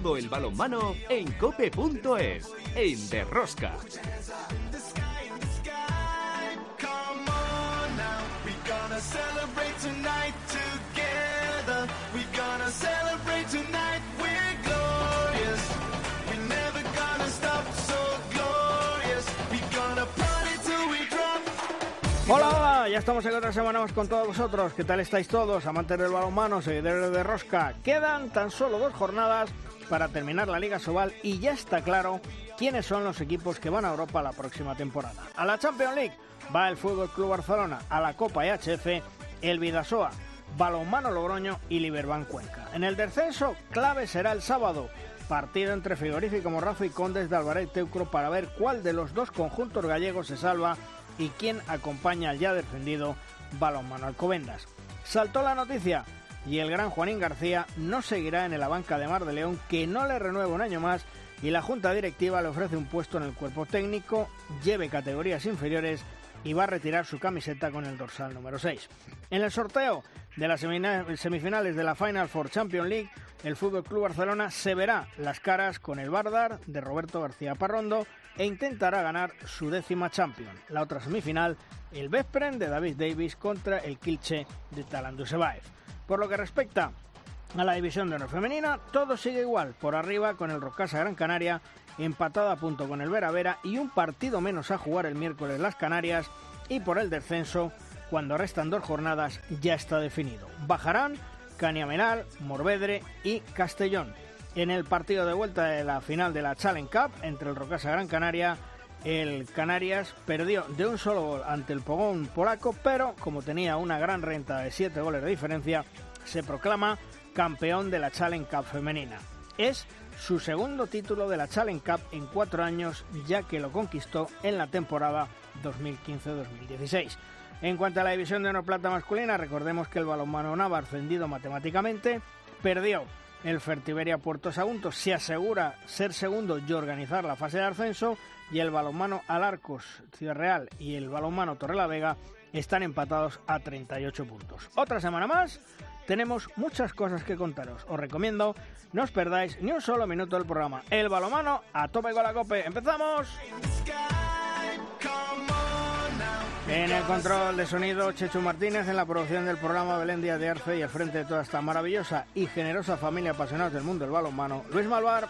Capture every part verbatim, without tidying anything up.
todo el balonmano en cope punto es, en De Rosca. Hola, hola, ya estamos en otra semana más con todos vosotros. ¿Qué tal estáis todos, amantes del balonmano, seguidores de Rosca? Quedan tan solo dos jornadas para terminar la Liga Sobal y ya está claro quiénes son los equipos que van a Europa la próxima temporada. A la Champions League va el Fútbol Club Barcelona, a la Copa E H F el Bidasoa, Balonmano Logroño y Liberbank Cuenca. En el descenso, clave será el sábado, partido entre Frigorífico Morrazo y Condes de Albaret Teucro para ver cuál de los dos conjuntos gallegos se salva y quién acompaña al ya defendido Balonmano Alcobendas. Saltó la noticia y el gran Juanín García no seguirá en la banca de Mar de León, que no le renueva un año más y la junta directiva le ofrece un puesto en el cuerpo técnico, lleve categorías inferiores y va a retirar su camiseta con el dorsal número seis. En el sorteo de las semifinales de la Final Four Champions League, el F C Barcelona se verá las caras con el Vardar de Roberto García Parrondo e intentará ganar su décima Champions. La otra semifinal, el Veszprém de David Davis contra el Kielce de Talan Dusebaev. Por lo que respecta a la división de honor femenina, todo sigue igual, por arriba con el Rocasa Gran Canaria, empatado a punto con el Vera Vera y un partido menos a jugar el miércoles las Canarias, y por el descenso, cuando restan dos jornadas, ya está definido. Bajarán Caniamenal, Morvedre y Castellón. En el partido de vuelta de la final de la Challenge Cup entre el Rocasa Gran Canaria, el Canarias perdió de un solo gol ante el Pogón polaco, pero como tenía una gran renta de siete goles de diferencia, se proclama campeón de la Challenge Cup femenina. Es su segundo título de la Challenge Cup en cuatro años, ya que lo conquistó en la temporada dos mil quince dos mil dieciséis. En cuanto a la división de honor plata masculina, recordemos que el balonmano Navar, ascendido matemáticamente, perdió el Fertiberia Puerto Sagunto, se asegura ser segundo y organizar la fase de ascenso, y el balonmano Alarcos Ciudad Real y el balonmano Torrelavega están empatados a treinta y ocho puntos. Otra semana más, tenemos muchas cosas que contaros. Os recomiendo no os perdáis ni un solo minuto del programa. El balonmano a tope con la cope. ¡Empezamos! En el control de sonido, Chechu Martínez. En la producción del programa, Belén Díaz de Arce. Y al frente de toda esta maravillosa y generosa familia apasionados del mundo del balonmano, Luis Malvar.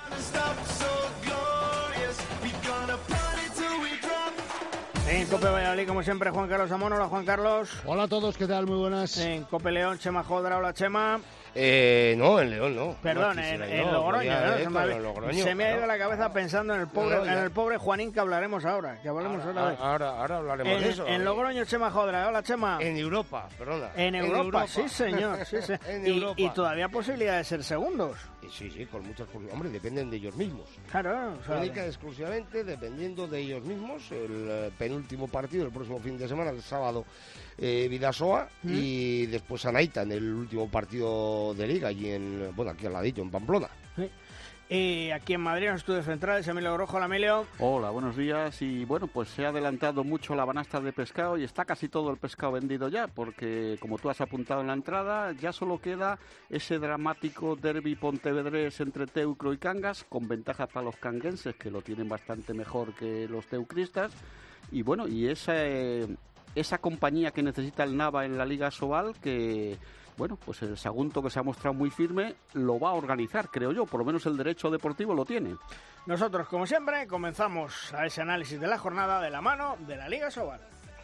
En Cope Valladolid, como siempre, Juan Carlos Amón. Hola, Juan Carlos. Hola a todos, ¿qué tal? Muy buenas. En Cope León, Chema Jodra. Hola, Chema. Eh, no, en León no. Perdón, no, en, en, en Logroño, no, ¿no? eh, Se me, en Logroño, se me ha ido claro. la cabeza pensando en el pobre, No, en el pobre Juanín, que hablaremos ahora. Que hablaremos ahora, ahora, ahora, ahora hablaremos en, de eso. En Logroño, Chema Jodra. Hola, Chema. En Europa, perdona. En Europa, en Europa. Sí, señor. Sí, sí. en y, Europa. y todavía posibilidad de ser segundos. Sí, sí, con muchas posibilidades. Hombre, dependen de ellos mismos. Claro. O sea, Única y exclusivamente dependiendo de ellos mismos. El eh, penúltimo partido, el próximo fin de semana, el sábado, eh, Bidasoa, ¿Mm? Y después Anaita en el último partido de Liga, allí en, bueno, aquí al ladito, en Pamplona. Sí. Y aquí en Madrid, en los estudios centrales, Emilio Grojo. Hola, Emilio. Hola, buenos días. Y bueno, pues se ha adelantado mucho la banasta de pescado y está casi todo el pescado vendido ya, porque como tú has apuntado en la entrada, ya solo queda ese dramático derbi pontevedrés entre Teucro y Cangas, con ventaja para los canguenses, que lo tienen bastante mejor que los teucristas. Y bueno, y esa, eh, esa compañía que necesita el Nava en la Liga Sobal, que... Bueno, pues el Sagunto, que se ha mostrado muy firme, lo va a organizar, creo yo. Por lo menos el derecho deportivo lo tiene. Nosotros, como siempre, comenzamos a ese análisis de la jornada de la mano de la Liga Sobal.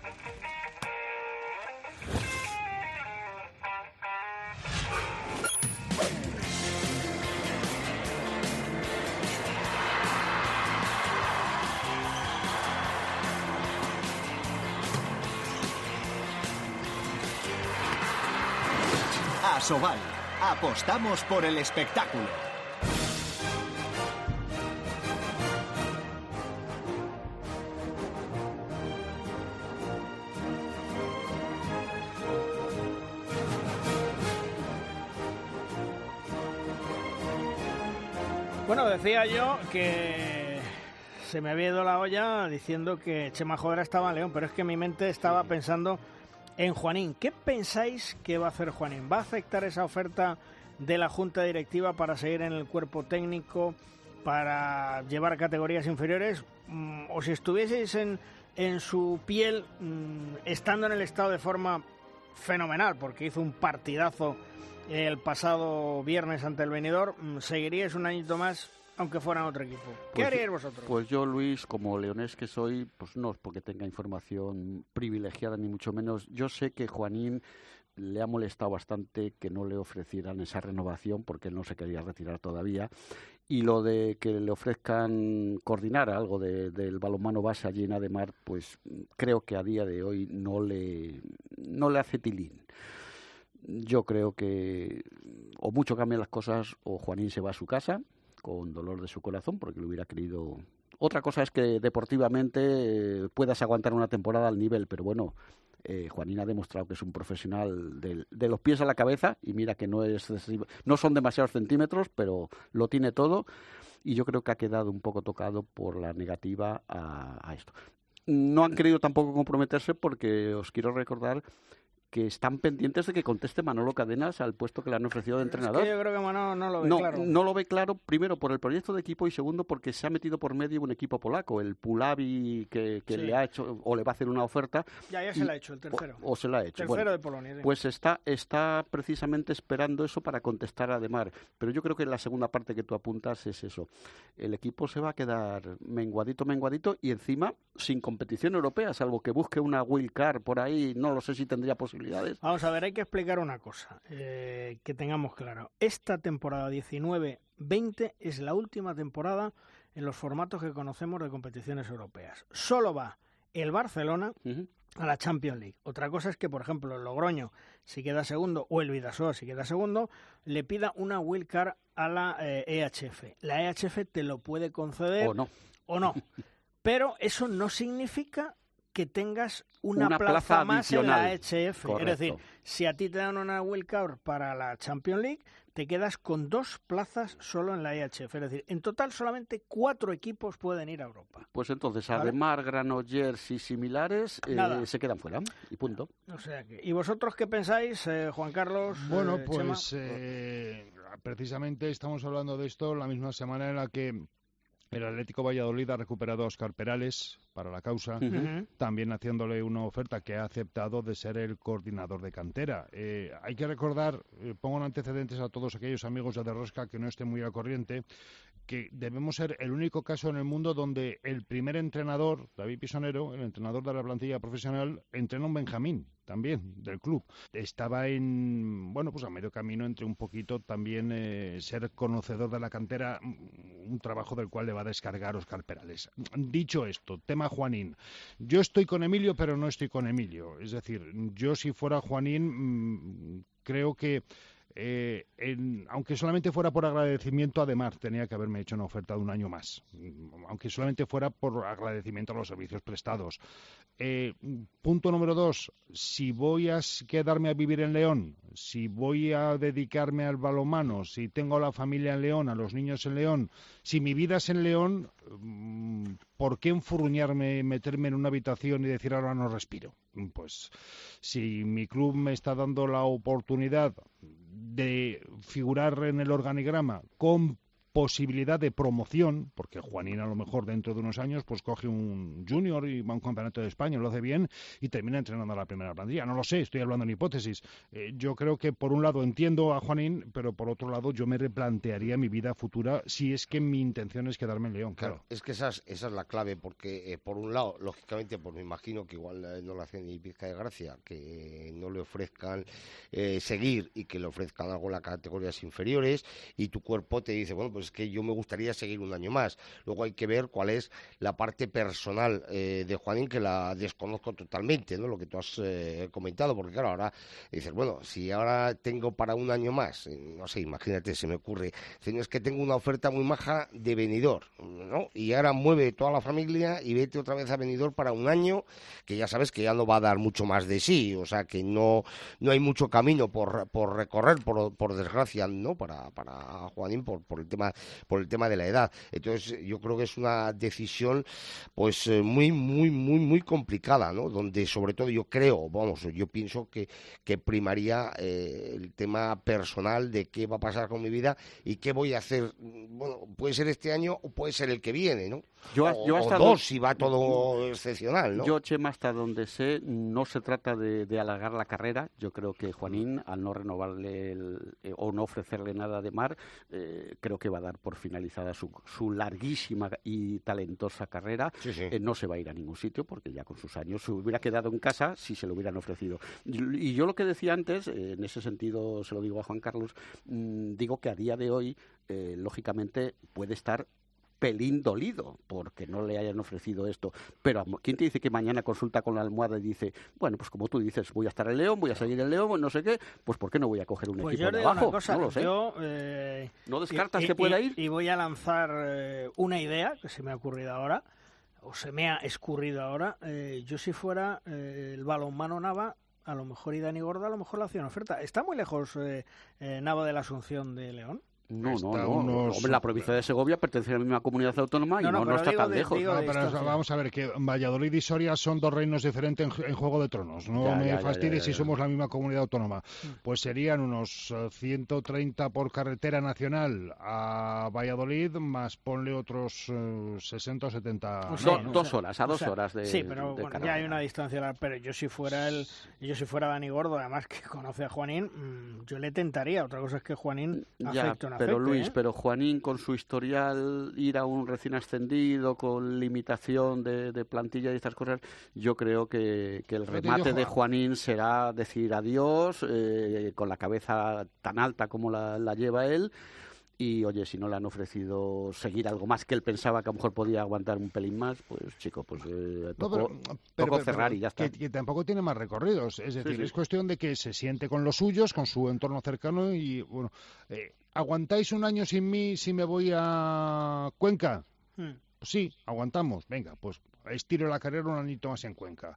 Asobal, apostamos por el espectáculo. Bueno, decía yo que se me había ido la olla diciendo que Chema Jodra estaba en León, pero es que mi mente estaba pensando en Juanín. ¿Qué pensáis que va a hacer Juanín? ¿Va a aceptar esa oferta de la Junta Directiva para seguir en el cuerpo técnico, para llevar categorías inferiores, o si estuvieseis en, en su piel, estando en el estado de forma fenomenal, porque hizo un partidazo el pasado viernes ante el Benidorm, seguiríais un añito más, aunque fueran otro equipo. ¿Qué pues, haríais vosotros? Pues yo, Luis, como leonés que soy, pues no es porque tenga información privilegiada, ni mucho menos. Yo sé que Juanín le ha molestado bastante que no le ofrecieran esa renovación, porque él no se quería retirar todavía. Y lo de que le ofrezcan coordinar algo de, del balonmano base allí en Ademar, pues creo que a día de hoy no le, no le hace tilín. Yo creo que o mucho cambian las cosas o Juanín se va a su casa con dolor de su corazón, porque lo hubiera querido. Otra cosa es que deportivamente eh, puedas aguantar una temporada al nivel, pero bueno, eh, Juanín ha demostrado que es un profesional de, de los pies a la cabeza, y mira que no es no son demasiados centímetros, pero lo tiene todo, y yo creo que ha quedado un poco tocado por la negativa a, a esto. No han querido tampoco comprometerse, porque os quiero recordar que están pendientes de que conteste Manolo Cadenas al puesto que le han ofrecido de entrenador. Es que yo creo que Manolo no lo ve no, claro. No lo ve claro, primero por el proyecto de equipo y segundo porque se ha metido por medio un equipo polaco, el Puławy, que, que sí. le ha hecho o le va a hacer una oferta. Ya, ya se la ha hecho, el tercero. O, o se la ha hecho. Tercero bueno, de Polonia. Sí. Pues está, está precisamente esperando eso para contestar a Ademar. Pero yo creo que la segunda parte que tú apuntas es eso. El equipo se va a quedar menguadito, menguadito y encima sin competición europea, salvo que busque una wild card por ahí, no lo sé si tendría posibilidades. Vamos a ver, hay que explicar una cosa, eh, que tengamos claro. Esta temporada diecinueve veinte es la última temporada en los formatos que conocemos de competiciones europeas. Solo va el Barcelona uh-huh. a la Champions League. Otra cosa es que, por ejemplo, el Logroño, si queda segundo, o el Bidasoa, si queda segundo, le pida una wild card a la eh, E H F. La E H F te lo puede conceder o no. O no. Pero eso no significa que tengas una, una plaza, plaza más en la E H F. Correcto. Es decir, si a ti te dan una wildcard para la Champions League, te quedas con dos plazas solo en la E H F. Es decir, en total solamente cuatro equipos pueden ir a Europa. Pues entonces, ¿vale? Ademar, Granollers y similares eh, se quedan fuera y punto. O sea que, ¿y vosotros qué pensáis, eh, Juan Carlos? Bueno, eh, pues eh, precisamente estamos hablando de esto la misma semana en la que el Atlético Valladolid ha recuperado a Óscar Perales para la causa, uh-huh. también haciéndole una oferta que ha aceptado de ser el coordinador de cantera. Eh, hay que recordar, eh, pongo en antecedentes a todos aquellos amigos de Rosca que no estén muy al corriente, que debemos ser el único caso en el mundo donde el primer entrenador, David Pisonero, el entrenador de la plantilla profesional, entrena un Benjamín también del club. Estaba en, bueno, pues a medio camino entre un poquito también eh, ser conocedor de la cantera, un trabajo del cual le va a descargar Óscar Perales. Dicho esto, tema Juanín. Yo estoy con Emilio, pero no estoy con Emilio. Es decir, yo si fuera Juanín, mmm, creo que Eh, en, aunque solamente fuera por agradecimiento, además tenía que haberme hecho una oferta de un año más, aunque solamente fuera por agradecimiento a los servicios prestados. Eh, punto número dos, si voy a quedarme a vivir en León, si voy a dedicarme al balonmano, si tengo a la familia en León, a los niños en León, si mi vida es en León, ¿por qué enfurruñarme, meterme en una habitación y decir ahora no respiro? Pues si mi club me está dando la oportunidad de figurar en el organigrama con posibilidad de promoción, porque Juanín a lo mejor dentro de unos años pues coge un junior y va a un campeonato de España, lo hace bien y termina entrenando a la primera plantilla. No lo sé, estoy hablando en hipótesis. Eh, yo creo que por un lado entiendo a Juanín, pero por otro lado yo me replantearía mi vida futura si es que mi intención es quedarme en León. Claro, claro es que esa es, esa es la clave, porque eh, por un lado, lógicamente, pues me imagino que igual eh, no le hacen ni pizca de gracia, que eh, no le ofrezcan eh, seguir y que le ofrezcan algo en las categorías inferiores, y tu cuerpo te dice, bueno, pues es que yo me gustaría seguir un año más. Luego hay que ver cuál es la parte personal eh, de Juanín, que la desconozco totalmente, ¿no? Lo que tú has eh, comentado, porque claro, ahora dices, bueno, si ahora tengo para un año más, no sé, imagínate, se me ocurre, si no es que tengo una oferta muy maja de Benidorm, ¿no? Y ahora mueve toda la familia y vete otra vez a Benidorm para un año, que ya sabes que ya no va a dar mucho más de sí, o sea que no, no hay mucho camino por, por recorrer, por, por desgracia, ¿no? Para, para Juanín, por, por el tema tema, por el tema de la edad. Entonces yo creo que es una decisión pues muy, muy, muy, muy complicada, ¿no? Donde sobre todo yo creo, vamos, yo pienso que, que primaría eh, el tema personal de qué va a pasar con mi vida y qué voy a hacer. Bueno, puede ser este año o puede ser el que viene, ¿no? Yo, o, yo hasta o dos, donde, si va todo excepcional, ¿no? Yo, Chema, hasta donde sé, no se trata de, de alargar la carrera. Yo creo que Juanín, al no renovarle el, eh, o no ofrecerle nada de mar, eh, creo que va a dar por finalizada su, su larguísima y talentosa carrera. Sí, sí. Eh, no se va a ir a ningún sitio, porque ya con sus años se hubiera quedado en casa si se lo hubieran ofrecido. Y, y yo lo que decía antes, eh, en ese sentido se lo digo a Juan Carlos, mmm, digo que a día de hoy, eh, lógicamente, puede estar pelín dolido porque no le hayan ofrecido esto, pero ¿quién te dice que mañana consulta con la almohada y dice, bueno, pues como tú dices, voy a estar en León, voy a seguir en León, no sé qué, pues ¿por qué no voy a coger un pues equipo yo de digo abajo? Una cosa, no lo sé. Yo, eh, ¿No descartas y, que y, pueda y, ir? Y voy a lanzar eh, una idea que se me ha ocurrido ahora, o se me ha escurrido ahora. Eh, yo si fuera eh, el balonmano Nava, a lo mejor y Dani Gorda, a lo mejor le hacía una oferta. ¿Está muy lejos eh, eh, Nava de la Asunción de León? No, no, Está no. unos... Hombre, la provincia de Segovia pertenece a la misma comunidad autónoma y no, No, no, no, no está digo tan de, lejos. digo No, de pero distancia. vamos a ver, que Valladolid y Soria son dos reinos diferentes en, en Juego de Tronos. No Ya, me ya, ya, fastidies ya, ya, si ya. somos la misma comunidad autónoma. Pues serían unos eh, ciento treinta por carretera nacional a Valladolid, más ponle otros eh, sesenta o setenta. O Do- sea, ¿no? dos horas, a o dos sea, horas de sí, pero de bueno, ya carretera. hay una distancia larga. Pero yo si fuera el, yo si fuera Dani Gordo, además que conoce a Juanín, mmm, yo le tentaría. Otra cosa es que Juanín Ya, afecte o no pero afecte, Luis, ¿eh? pero Juanín con su historial, ir a un recién ascendido con limitación de, de plantilla y estas cosas, yo creo que, que el Fíjate, remate yo, de Juan- Juanín será decir adiós, eh, con la cabeza tan alta como la, la lleva él. Y, oye, si no le han ofrecido seguir algo más que él pensaba que a lo mejor podía aguantar un pelín más, pues, chico, pues eh, No, tocó, pero, tocó pero- pero- cerrar pero y ya está. Que, que tampoco tiene más recorridos. Es decir, sí. es cuestión de que se siente con los suyos, con su entorno cercano y, bueno, eh, ¿aguantáis un año sin mí si me voy a Cuenca? Mm. Pues sí, aguantamos. Venga, pues estiro la carrera un añito más en Cuenca.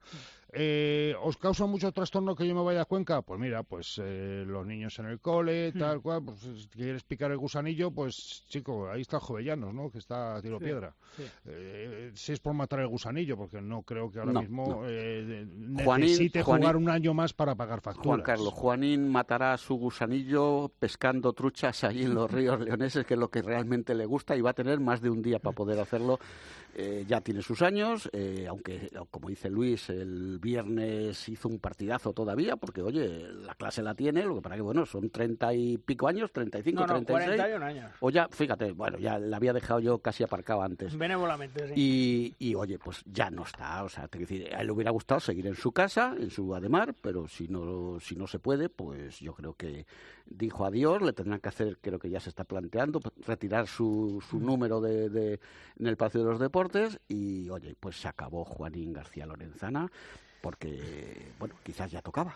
Eh, ¿Os causa mucho trastorno que yo me vaya a Cuenca? Pues mira, pues eh, los niños en el cole, tal cual, pues si quieres picar el gusanillo, pues chico, ahí está Jovellanos, ¿no? Que está a tiro Sí, piedra. sí. Eh, si es por matar el gusanillo, porque no creo que ahora No, mismo no. eh, Juanín- necesite Juanín- jugar un año más para pagar facturas. Juan Carlos, Juanín matará su gusanillo pescando truchas allí en los ríos leoneses, que es lo que realmente le gusta, y va a tener más de un día para poder hacerlo. Eh, ya tiene sus años, eh, aunque, como dice Luis, el viernes hizo un partidazo todavía, porque, oye, la clase la tiene, lo que para que, bueno, son treinta y pico años, treinta y cinco, No, no, treinta y seis. cuarenta y un años. O ya, fíjate, bueno, ya la había dejado yo casi aparcado antes. Benévolamente, sí. Y, y, oye, pues ya no está, o sea, te quiero decir, a él le hubiera gustado seguir en su casa, en su Ademar, pero si no, si no se puede, pues yo creo que dijo adiós, le tendrán que hacer, creo que ya se está planteando, retirar su, su número de, de, en el Palacio de los Deportes, y oye, pues se acabó Juanín García Lorenzana, porque, bueno, quizás ya tocaba.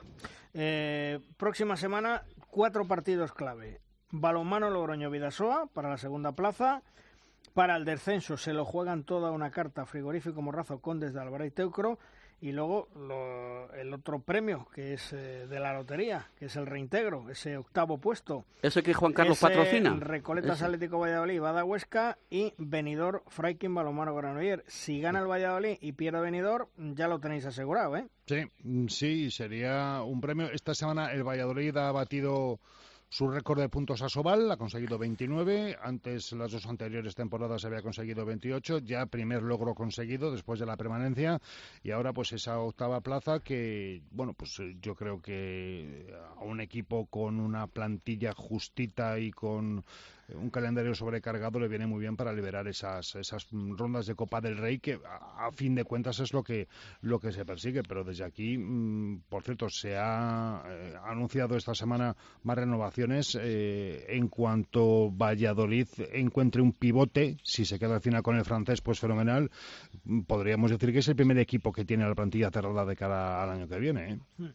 Eh, próxima semana, cuatro partidos clave. Balonmano Logroño Vidasoa para la segunda plaza. Para el descenso se lo juegan toda una carta Frigorífico Morrazo Condes de Alvarado y Teucro. Y luego lo, el otro premio, que es eh, de la lotería, que es el reintegro, ese octavo puesto. ¿Ese que Juan Carlos Ese, patrocina? Recoletas Ese. Atlético Valladolid, Bada Huesca y Benidorm Fraikin Balonmano Granoller. Si gana el Valladolid y pierde Benidorm, ya lo tenéis asegurado, ¿eh? Sí, mm, sí, sería un premio. Esta semana el Valladolid ha batido su récord de puntos a Sobal, ha conseguido veintinueve, antes las dos anteriores temporadas había conseguido veintiocho, ya primer logro conseguido después de la permanencia, y ahora pues esa octava plaza que, bueno, pues yo creo que a un equipo con una plantilla justita y con un calendario sobrecargado le viene muy bien para liberar esas esas rondas de Copa del Rey, que a, a fin de cuentas es lo que lo que se persigue. Pero desde aquí, mmm, por cierto, se ha eh, anunciado esta semana más renovaciones. Eh, en cuanto Valladolid encuentre un pivote, si se queda al final con el francés, pues fenomenal. Podríamos decir que es el primer equipo que tiene la plantilla cerrada de cara al año que viene, ¿eh? Hmm.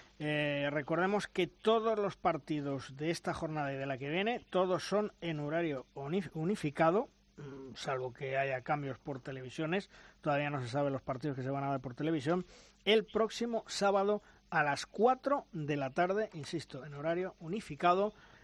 Eh, recordemos que todos los partidos de esta jornada y de la que viene, todos son en horario unificado, salvo que haya cambios por televisiones. Todavía no se sabe los partidos que se van a ver por televisión. El próximo sábado a las cuatro de la tarde, insisto, en horario unificado,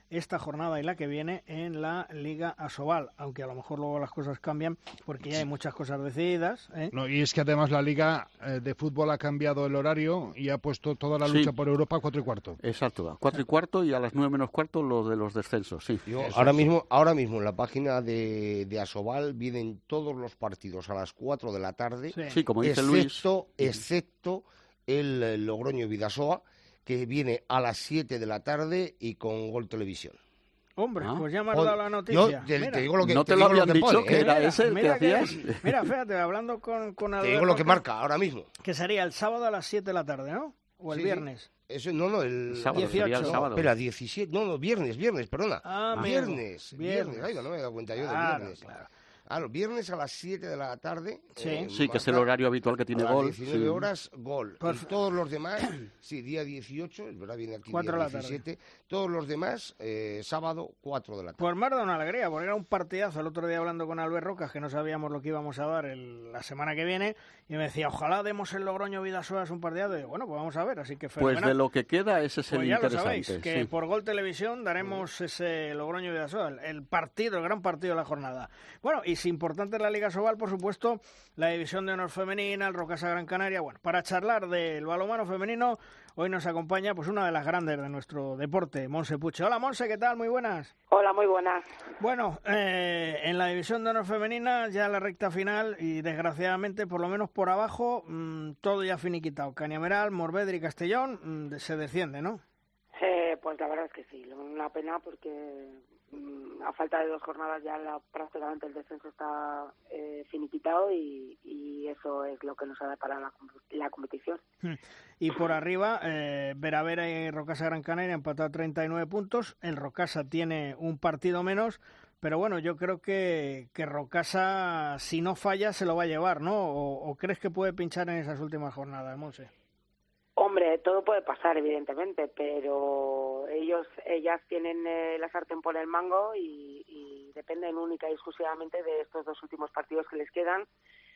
esta jornada y la que viene en la Liga Asobal, aunque a lo mejor luego las cosas cambian porque ya hay muchas cosas decididas, ¿eh? No, y es que además la Liga eh, de Fútbol ha cambiado el horario y ha puesto toda la lucha sí. por Europa a cuatro y cuarto. Exacto, a cuatro y cuarto y a las nueve menos cuarto lo de los descensos, sí. Yo, ahora mismo, ahora mismo en la página de, de Asobal vienen todos los partidos a las cuatro de la tarde, Sí. Sí, como dice excepto, Luis. excepto el, eh, Logroño Vidasoa, que viene a las siete de la tarde y con Gol Televisión. Hombre, Ah. pues ya me has Joder, dado la Yo noticia. te, Mira. te digo lo que No te te lo digo lo habían que dicho pone, que ¿eh? era ese el que mira que- hacías. mira, fíjate, hablando con, con Te Alberto, digo lo que que- marca ahora mismo. que sería el sábado a las siete de la tarde, ¿no? O el Sí, sí. viernes. Eso, no, no, el Sábado, dieciocho. sería el No, sábado. Espera, diecisiete, no, no, viernes, viernes, perdona. Ah, amigo, viernes, viernes, viernes. Ay, no me he dado cuenta yo de Claro, viernes. claro. Ah, los viernes a las siete de la tarde. Sí. eh, Sí, que es el marca horario habitual que tiene a las Gol. diecinueve sí. horas, Gol. Por- Y todos los demás, sí, día dieciocho, es verdad, viene aquí Cuatro día de la tarde. diecisiete. Todos los demás, eh, sábado, cuatro de la tarde. Pues me ha dado una alegría, porque era un partidazo. El otro día hablando con Albert Rocas, que no sabíamos lo que íbamos a dar el- la semana que viene, y me decía, ojalá demos el Logroño Vidasoa, es un partidazo. Y digo, bueno, pues vamos a ver, así que Pues fenomenal. de lo que queda ese es el Pues ya lo interesante. sabéis, que sí. por Gol Televisión daremos ese Logroño Vidasoa, el, el partido, el gran partido de la jornada. Bueno, y si importante es la Liga Sobal, por supuesto, la División de Honor Femenina, el Rocasa Gran Canaria. Bueno, para charlar del balonmano femenino, hoy nos acompaña pues una de las grandes de nuestro deporte, Monse Puche. Hola, Monse, ¿qué tal? Muy buenas. Hola, muy buenas. Bueno, eh, en la División de Honor Femenina, ya la recta final, y desgraciadamente, por lo menos por abajo, mmm, todo ya finiquitado. Cañaveral, Morvedre y Castellón mmm, se desciende, ¿no? Eh, pues la verdad es que sí, una pena porque mmm, a falta de dos jornadas ya la, prácticamente el descenso está eh, finiquitado y, y eso es lo que nos ha deparado la, la competición. Y por arriba, eh, Vera Vera y Rocasa Gran Canaria empatado a treinta y nueve puntos. El Rocasa tiene un partido menos, pero bueno, yo creo que, que Rocasa, si no falla, se lo va a llevar, ¿no? ¿O, o crees que puede pinchar en esas últimas jornadas, Monse? Hombre, todo puede pasar, evidentemente, pero ellos, ellas tienen eh, la sartén por el mango y, y dependen única y exclusivamente de estos dos últimos partidos que les quedan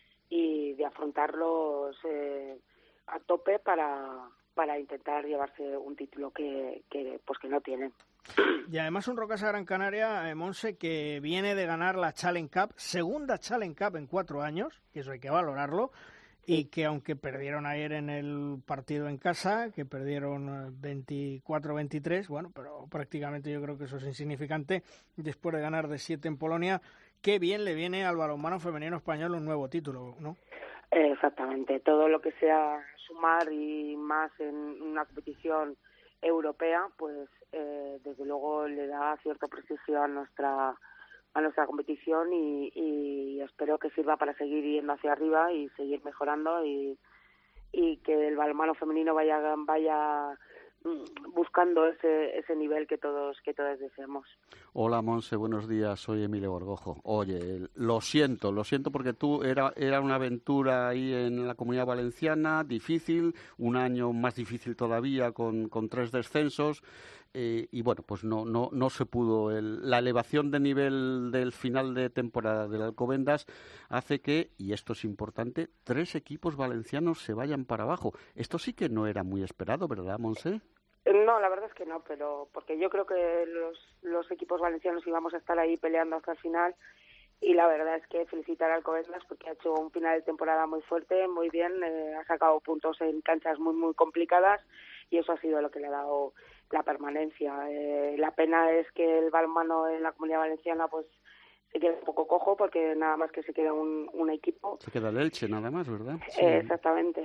y de afrontarlos eh, a tope para, para intentar llevarse un título que, que pues que no tienen. Y además un Rocasa Gran Canaria, eh, Monse, que viene de ganar la Challenge Cup, segunda Challenge Cup en cuatro años, que eso hay que valorarlo, y que aunque perdieron ayer en el partido en casa, que perdieron veinticuatro veintitrés, bueno, pero prácticamente yo creo que eso es insignificante, después de ganar de siete en Polonia, qué bien le viene al balonmano femenino español un nuevo título, ¿no? Exactamente, todo lo que sea sumar y más en una competición europea, pues eh, desde luego le da cierto prestigio a nuestra a nuestra competición y, y espero que sirva para seguir yendo hacia arriba y seguir mejorando y, y que el balonmano femenino vaya vaya buscando ese ese nivel que todos que todos deseamos. Hola, Monse, buenos días, soy Emilio Borgojo. Oye, lo siento, lo siento porque tú era era una aventura ahí en la Comunidad Valenciana, difícil, un año más difícil todavía con, con tres descensos. Eh, y bueno, pues no no no se pudo. El, la elevación de nivel del final de temporada del Alcobendas hace que, y esto es importante, tres equipos valencianos se vayan para abajo. Esto sí que no era muy esperado, ¿verdad, Monse? No, la verdad es que no, pero porque yo creo que los, los equipos valencianos íbamos a estar ahí peleando hasta el final y la verdad es que felicitar al Alcobendas porque ha hecho un final de temporada muy fuerte, muy bien, eh, ha sacado puntos en canchas muy muy complicadas y eso ha sido lo que le ha dado la permanencia. Eh, la pena es que el balonmano en la Comunidad Valenciana pues se queda un poco cojo porque nada más que se queda un, un equipo. Se queda el Elche nada más, ¿verdad? Sí. Eh, exactamente,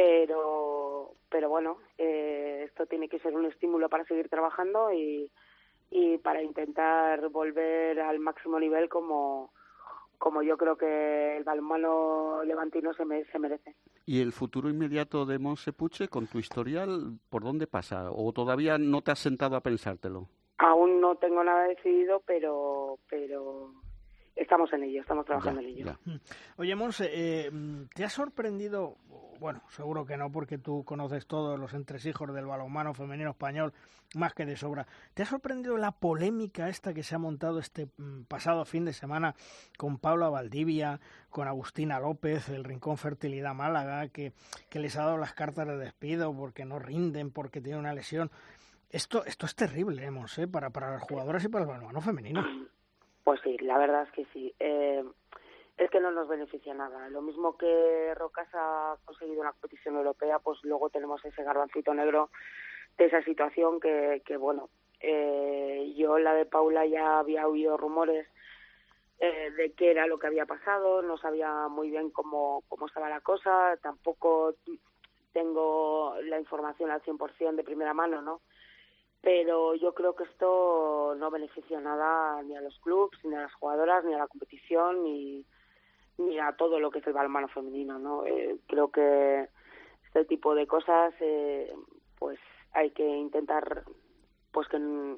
pero pero bueno, eh, esto tiene que ser un estímulo para seguir trabajando y, y para intentar volver al máximo nivel como como yo creo que el balonmano levantino se, me, se merece. ¿Y el futuro inmediato de Monse Puche, con tu historial, por dónde pasa? ¿O todavía no te has sentado a pensártelo? Aún no tengo nada decidido, pero pero estamos en ello, estamos trabajando ya, en ello. Ya. Oye, Monse, eh, ¿te ha sorprendido? Bueno, seguro que no, porque tú conoces todos los entresijos del balonmano femenino español más que de sobra. ¿Te ha sorprendido la polémica esta que se ha montado este mm, pasado fin de semana con Paula Valdivia, con Agustina López, el Rincón Fertilidad Málaga, que, que les ha dado las cartas de despido porque no rinden, porque tienen una lesión? Esto, esto es terrible, hemos, ¿eh? para, para las jugadoras y para el balonmano femenino. Pues sí, la verdad es que sí. Eh, es que no nos beneficia nada. Lo mismo que Rocas ha conseguido una competición europea, pues luego tenemos ese garbancito negro de esa situación que, que bueno, eh, yo la de Paula ya había oído rumores eh, de qué era lo que había pasado, no sabía muy bien cómo, cómo estaba la cosa, tampoco tengo la información al cien por ciento de primera mano, ¿no? Pero yo creo que esto no beneficia nada ni a los clubes, ni a las jugadoras, ni a la competición, ni, ni a todo lo que es el balonmano femenino, ¿no? Eh, creo que este tipo de cosas, eh, pues hay que intentar pues que no,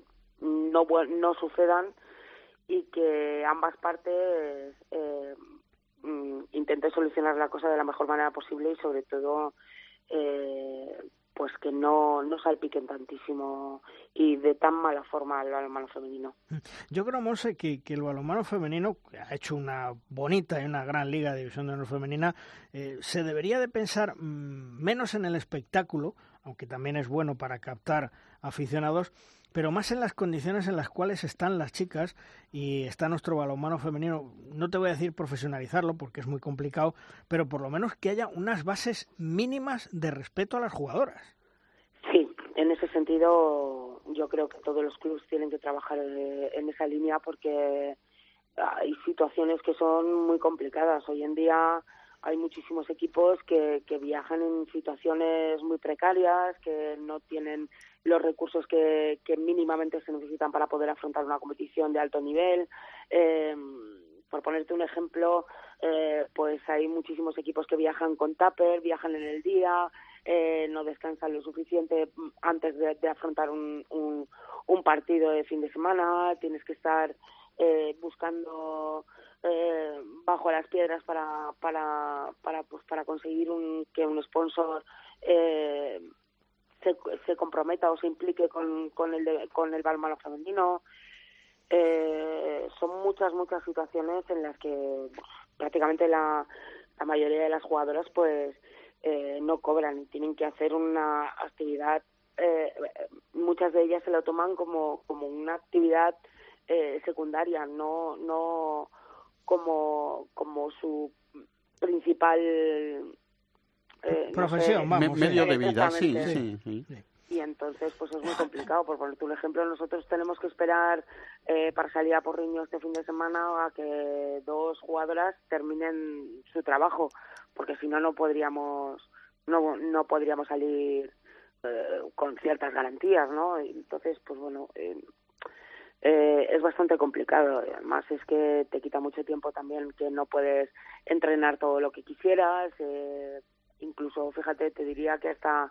no sucedan y que ambas partes eh, intenten solucionar la cosa de la mejor manera posible y sobre todo eh, pues que no, no salpiquen tantísimo y de tan mala forma el balonmano femenino. Yo creo, Monse, que, que el balonmano femenino, que ha hecho una bonita y una gran liga de división de honor femenina, eh, se debería de pensar mmm, menos en el espectáculo, aunque también es bueno para captar aficionados, pero más en las condiciones en las cuales están las chicas y está nuestro balonmano femenino. No te voy a decir profesionalizarlo porque es muy complicado, pero por lo menos que haya unas bases mínimas de respeto a las jugadoras. Sí, en ese sentido yo creo que todos los clubes tienen que trabajar en esa línea porque hay situaciones que son muy complicadas. Hoy en día hay muchísimos equipos que, que viajan en situaciones muy precarias, que no tienen los recursos que, que mínimamente se necesitan para poder afrontar una competición de alto nivel. Eh, por ponerte un ejemplo, eh, pues hay muchísimos equipos que viajan con tupper, viajan en el día, eh, no descansan lo suficiente antes de, de afrontar un, un, un partido de fin de semana, tienes que estar eh, buscando eh, bajo las piedras para para para pues para conseguir un que un sponsor eh, se, se comprometa o se implique con con el de, con el balonmano femenino. Eh, son muchas muchas situaciones en las que pues, prácticamente la la mayoría de las jugadoras pues eh, no cobran y tienen que hacer una actividad, eh, muchas de ellas se lo toman como como una actividad eh, secundaria, no no como como su principal eh, profesión, no sé, vamos, medio sí. de vida, sí, sí, sí. sí. Y entonces pues es muy complicado. Por ponerte un ejemplo, nosotros tenemos que esperar eh, para salir a Porriño este fin de semana a que dos jugadoras terminen su trabajo, porque si no no podríamos no no podríamos salir eh, con ciertas garantías, ¿no? Y entonces pues bueno eh, Eh, es bastante complicado. Además es que te quita mucho tiempo también, que no puedes entrenar todo lo que quisieras, eh, incluso fíjate, te diría que hasta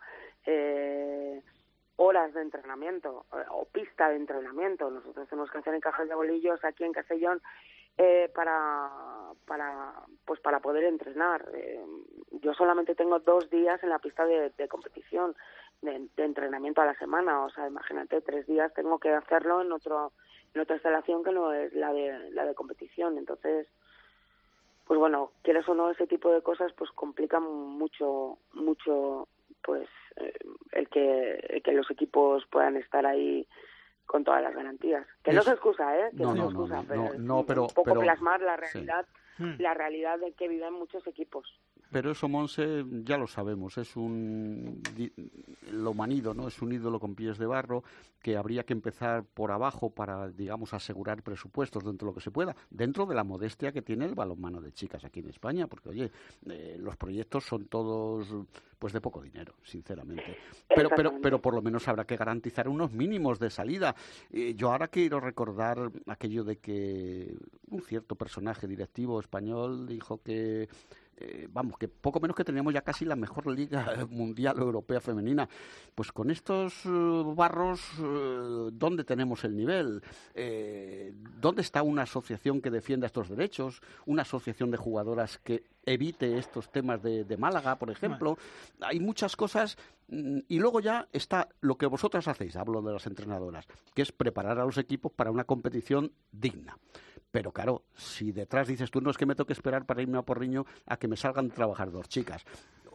eh, horas de entrenamiento eh, o pista de entrenamiento. Nosotros tenemos que hacer encajes de bolillos aquí en Castellón eh, para para pues para poder entrenar. Eh, yo solamente tengo dos días en la pista de, de competición, de, de entrenamiento a la semana. O sea, imagínate, tres días tengo que hacerlo en otro en otra instalación que no es la de la de competición. Entonces, pues bueno, quieras o no, ese tipo de cosas pues complican mucho mucho pues eh, el que el que los equipos puedan estar ahí con todas las garantías. Que es... no se excusa, ¿eh? Que no, no, no, se excusa, no, pero, no, no, pero un poco pero, plasmar la realidad, sí. la realidad de que viven muchos equipos. Pero eso, Monse, ya lo sabemos, es un lo manido, ¿no? Es un ídolo con pies de barro que habría que empezar por abajo para, digamos, asegurar presupuestos dentro de lo que se pueda, dentro de la modestia que tiene el balonmano de chicas aquí en España, porque, oye, eh, los proyectos son todos, pues, de poco dinero, sinceramente. Pero, pero, pero por lo menos habrá que garantizar unos mínimos de salida. Eh, yo ahora quiero recordar aquello de que un cierto personaje directivo español dijo que Eh, vamos, que poco menos que teníamos ya casi la mejor liga mundial o europea femenina. Pues con estos uh, barros, uh, ¿dónde tenemos el nivel? Eh, ¿Dónde está una asociación que defienda estos derechos? ¿Una asociación de jugadoras que evite estos temas de, de Málaga, por ejemplo? Bueno. Hay muchas cosas. Y luego ya está lo que vosotras hacéis, hablo de las entrenadoras, que es preparar a los equipos para una competición digna. Pero claro, si detrás dices tú, no, es que me tengo que esperar para irme a Porriño a que me salgan a trabajar dos chicas.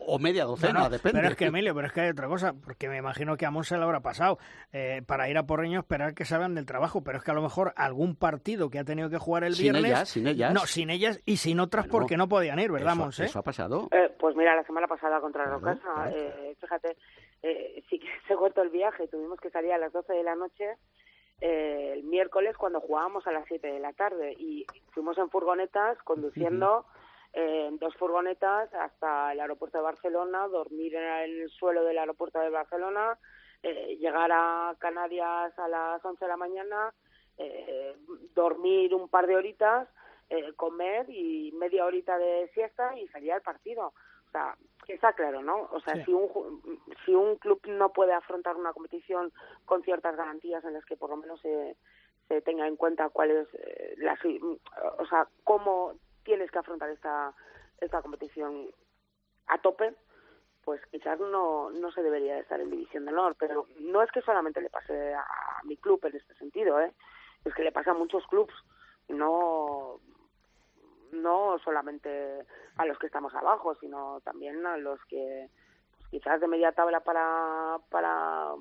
o media docena, no, no, depende. Pero es que, Emilio, pero es que hay otra cosa, porque me imagino que a Monse le habrá pasado, eh, para ir a Porreño esperar que salgan del trabajo, pero es que a lo mejor algún partido que ha tenido que jugar el sin viernes... Sin ellas, sin ellas. No, sin ellas y sin otras bueno, porque no podían ir, ¿verdad, eso, Monse? ¿Eso ha pasado? Eh, pues mira, la semana pasada contra claro, Rocasa, claro. Eh, fíjate, eh, sí que se cortó el viaje, tuvimos que salir a las doce de la noche eh, el miércoles cuando jugábamos a las siete de la tarde y fuimos en furgonetas conduciendo... Uh-huh. En dos furgonetas hasta el aeropuerto de Barcelona, dormir en el suelo del aeropuerto de Barcelona, eh, llegar a Canarias a las once de la mañana, eh, dormir un par de horitas, eh, comer y media horita de siesta y salir al partido. O sea, que está claro, ¿no? O sea, sí. si un si un club no puede afrontar una competición con ciertas garantías en las que por lo menos se, se tenga en cuenta cuál es eh, la, o sea, cómo tienes que afrontar esta esta competición a tope, pues quizás no no se debería de estar en División de Honor, pero no es que solamente le pase a, a mi club en este sentido, ¿eh? Es que le pasa a muchos clubs, no no solamente a los que estamos abajo, sino también a los que pues quizás de media tabla para para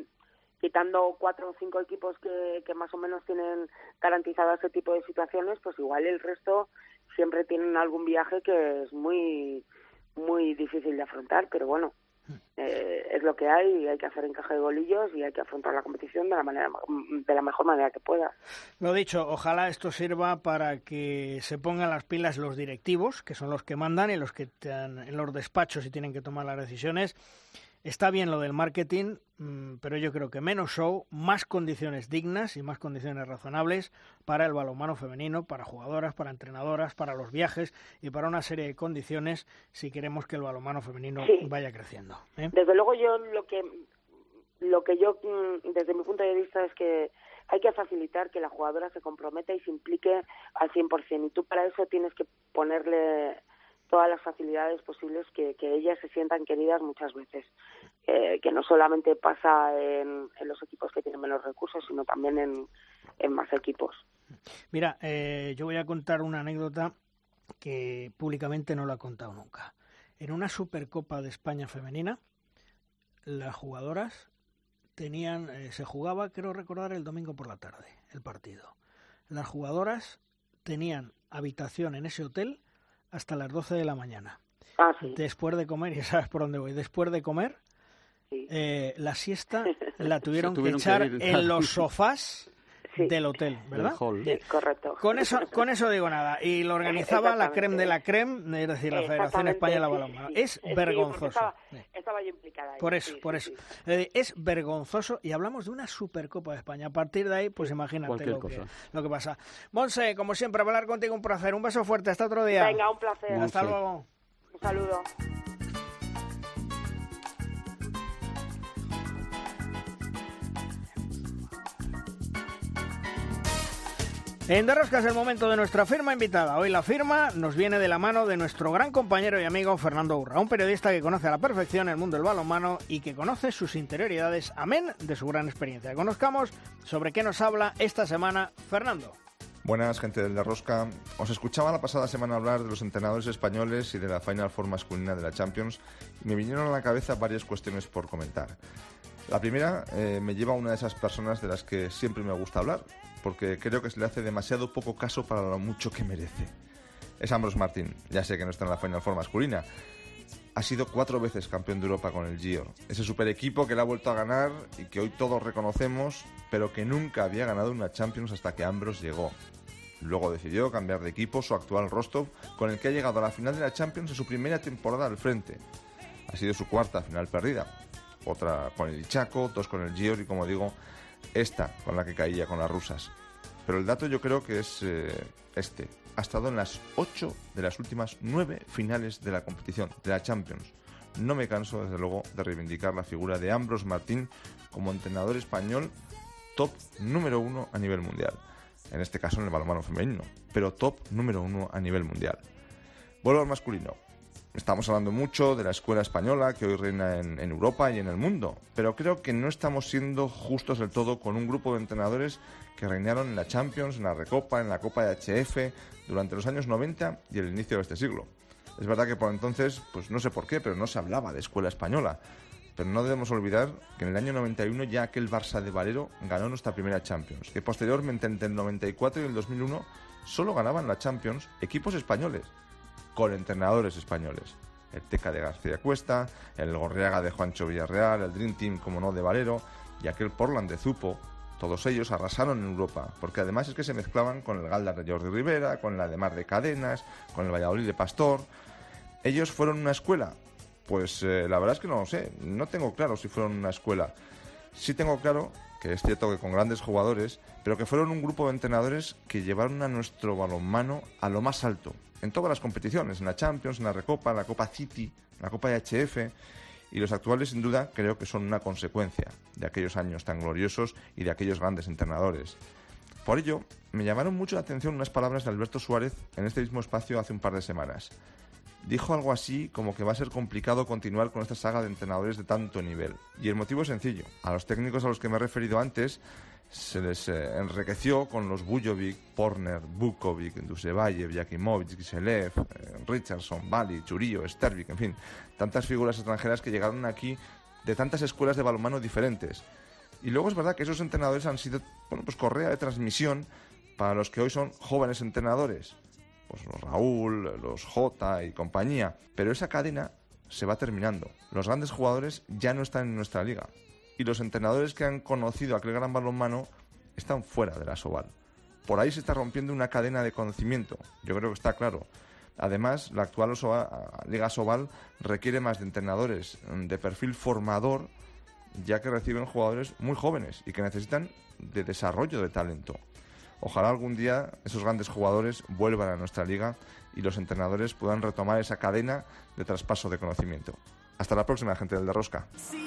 quitando cuatro o cinco equipos que, que más o menos tienen garantizado ese tipo de situaciones, pues igual el resto siempre tienen algún viaje que es muy muy difícil de afrontar, pero bueno, eh, es lo que hay y hay que hacer encaje de bolillos y hay que afrontar la competición de la manera de la mejor manera que pueda. Lo dicho, ojalá esto sirva para que se pongan las pilas los directivos, que son los que mandan y los que están en los despachos y tienen que tomar las decisiones. Está bien lo del marketing, pero yo creo que menos show, más condiciones dignas y más condiciones razonables para el balonmano femenino, para jugadoras, para entrenadoras, para los viajes y para una serie de condiciones si queremos que el balonmano femenino sí. vaya creciendo, ¿eh? Desde luego yo lo que lo que yo desde mi punto de vista es que hay que facilitar que la jugadora se comprometa y se implique al cien por ciento y tú para eso tienes que ponerle todas las facilidades posibles que, que ellas se sientan queridas muchas veces, eh, que no solamente pasa en, en los equipos que tienen menos recursos, sino también en, en más equipos. Mira, eh, yo voy a contar una anécdota que públicamente no la he contado nunca. En una Supercopa de España femenina, las jugadoras tenían, eh, se jugaba, creo recordar, el domingo por la tarde, el partido. Las jugadoras tenían habitación en ese hotel hasta las doce de la mañana. Ah, sí. Después de comer, ya sabes por dónde voy, después de comer, sí. eh, la siesta la tuvieron, tuvieron que echar que en los sofás sí. del hotel, ¿verdad? Sí, correcto. Con eso, con eso digo nada. Y lo organizaba la creme de la creme, es decir, la Federación Española de Balonmano. Sí, sí. Es sí, vergonzoso. Estaba, estaba yo implicada ahí. Por eso, sí, por sí, eso. Sí. Eh, es vergonzoso y hablamos de una Supercopa de España. A partir de ahí, pues imagínate lo que, lo que pasa. Monse, como siempre, hablar contigo un placer. Un beso fuerte. Hasta otro día. Venga, un placer. Hasta Monse. Luego. Un saludo. En De Rosca es el momento de nuestra firma invitada. Hoy la firma nos viene de la mano de nuestro gran compañero y amigo Fernando Urra, un periodista que conoce a la perfección el mundo del balonmano y que conoce sus interioridades, amén de su gran experiencia. Conozcamos sobre qué nos habla esta semana Fernando. Buenas, gente del De Rosca. Os escuchaba la pasada semana hablar de los entrenadores españoles y de la Final Four masculina de la Champions y me vinieron a la cabeza varias cuestiones por comentar. La primera eh, me lleva a una de esas personas de las que siempre me gusta hablar, porque creo que se le hace demasiado poco caso para lo mucho que merece. Es Ambrose Martin, ya sé que no está en la Final Four masculina. Ha sido cuatro veces campeón de Europa con el Győr, ese super equipo que le ha vuelto a ganar y que hoy todos reconocemos, pero que nunca había ganado una Champions hasta que Ambrose llegó. Luego decidió cambiar de equipo su actual Rostov, con el que ha llegado a la final de la Champions en su primera temporada al frente. Ha sido su cuarta final perdida. Otra con el Chaco, dos con el Győr y, como digo, esta con la que caía con las rusas. Pero el dato yo creo que es eh, este. Ha estado en las ocho de las últimas nueve finales de la competición, de la Champions. No me canso, desde luego, de reivindicar la figura de Ambrose Martín como entrenador español top número uno a nivel mundial. En este caso en el balonmano femenino, pero top número uno a nivel mundial. Vuelvo al masculino. Estamos hablando mucho de la escuela española que hoy reina en, en Europa y en el mundo, pero creo que no estamos siendo justos del todo con un grupo de entrenadores que reinaron en la Champions, en la Recopa, en la Copa de H F durante los años noventa y el inicio de este siglo. Es verdad que por entonces, pues no sé por qué, pero no se hablaba de escuela española. Pero no debemos olvidar que en el año noventa y uno ya aquel Barça de Valero ganó nuestra primera Champions, que posteriormente entre el noventa y cuatro y el dos mil uno solo ganaban la Champions equipos españoles, con entrenadores españoles. El Teca de García Cuesta, el Gorriaga de Juancho Villarreal, el Dream Team, como no, de Valero, y aquel Portland de Zupo. Todos ellos arrasaron en Europa, porque además es que se mezclaban con el Galda de Jordi Rivera, con la de Mar de Cadenas, con el Valladolid de Pastor. ¿Ellos fueron una escuela? Pues eh, la verdad es que no lo sé, no tengo claro si fueron una escuela. Sí tengo claro que es cierto que con grandes jugadores, pero que fueron un grupo de entrenadores que llevaron a nuestro balonmano a lo más alto, en todas las competiciones, en la Champions, en la Recopa, en la Copa City, en la Copa H F, y los actuales sin duda creo que son una consecuencia de aquellos años tan gloriosos y de aquellos grandes entrenadores. Por ello, me llamaron mucho la atención unas palabras de Alberto Suárez en este mismo espacio hace un par de semanas. Dijo algo así como que va a ser complicado continuar con esta saga de entrenadores de tanto nivel. Y el motivo es sencillo. A los técnicos a los que me he referido antes se les eh, enriqueció con los Bujovic, Porner, Vukovic, Dusevayev, Jakimovic, Giselev, eh, Richardson, Bali, Churillo, Stervik, en fin, tantas figuras extranjeras que llegaron aquí de tantas escuelas de balonmano diferentes. Y luego es verdad que esos entrenadores han sido, bueno, pues correa de transmisión para los que hoy son jóvenes entrenadores. Pues los Raúl, los Jota y compañía. Pero esa cadena se va terminando. Los grandes jugadores ya no están en nuestra liga. Y los entrenadores que han conocido aquel gran balonmano están fuera de la Asobal. Por ahí se está rompiendo una cadena de conocimiento. Yo creo que está claro. Además, la actual Asobal, Liga Asobal requiere más de entrenadores de perfil formador, ya que reciben jugadores muy jóvenes y que necesitan de desarrollo de talento. Ojalá algún día esos grandes jugadores vuelvan a nuestra liga y los entrenadores puedan retomar esa cadena de traspaso de conocimiento. Hasta la próxima, gente del De Rosca.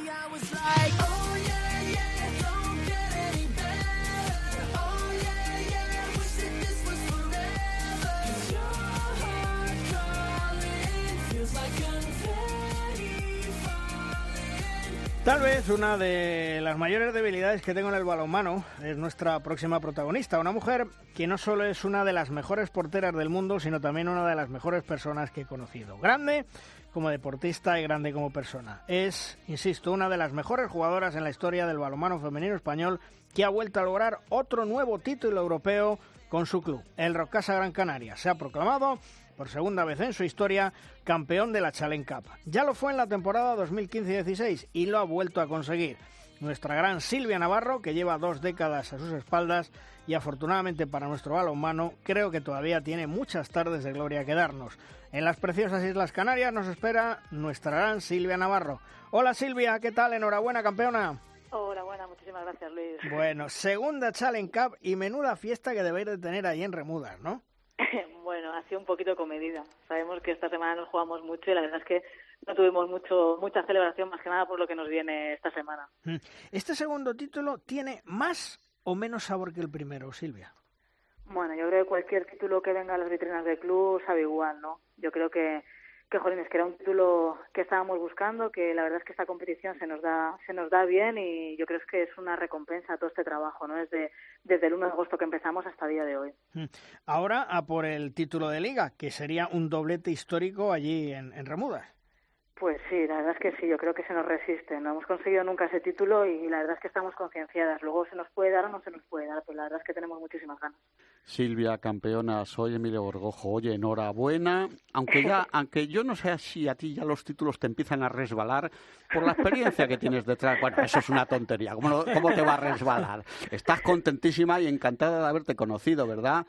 Tal vez una de las mayores debilidades que tengo en el balonmano es nuestra próxima protagonista, una mujer que no solo es una de las mejores porteras del mundo, sino también una de las mejores personas que he conocido. Grande como deportista y grande como persona. Es, insisto, una de las mejores jugadoras en la historia del balonmano femenino español, que ha vuelto a lograr otro nuevo título europeo con su club, el Rocasa Gran Canaria. Se ha proclamado por segunda vez en su historia campeón de la Challenge Cup. Ya lo fue en la temporada dos mil quince dieciséis y lo ha vuelto a conseguir. Nuestra gran Silvia Navarro, que lleva dos décadas a sus espaldas y afortunadamente para nuestro balonmano, creo que todavía tiene muchas tardes de gloria que darnos. En las preciosas Islas Canarias nos espera nuestra gran Silvia Navarro. Hola Silvia, ¿qué tal? Enhorabuena, campeona. Hola, buena, muchísimas gracias, Luis. Bueno, segunda Challenge Cup y menuda fiesta que debéis de tener ahí en Remudas, ¿no? Bueno, ha sido un poquito comedida. Sabemos que esta semana nos jugamos mucho y la verdad es que no tuvimos mucho mucha celebración, más que nada por lo que nos viene esta semana. ¿Este segundo título tiene más o menos sabor que el primero, Silvia? Bueno, yo creo que cualquier título que venga a las vitrinas del club sabe igual, ¿no? Yo creo que, que jolines, que era un título que estábamos buscando, que la verdad es que esta competición se nos da se nos da bien y yo creo que es una recompensa a todo este trabajo, ¿no? Desde, desde el uno de agosto que empezamos hasta el día de hoy. Ahora a por el título de Liga, que sería un doblete histórico allí en, en Remudas. Pues sí, la verdad es que sí, yo creo que se nos resiste. No hemos conseguido nunca ese título y la verdad es que estamos concienciadas. Luego se nos puede dar o no se nos puede dar, pero la verdad es que tenemos muchísimas ganas. Silvia, campeona, soy Emilio Borgojo. Oye, enhorabuena. Aunque ya, aunque yo no sé si a ti ya los títulos te empiezan a resbalar por la experiencia que tienes detrás. Bueno, eso es una tontería. ¿Cómo, no, cómo te va a resbalar? Estás contentísima y encantada de haberte conocido, ¿verdad?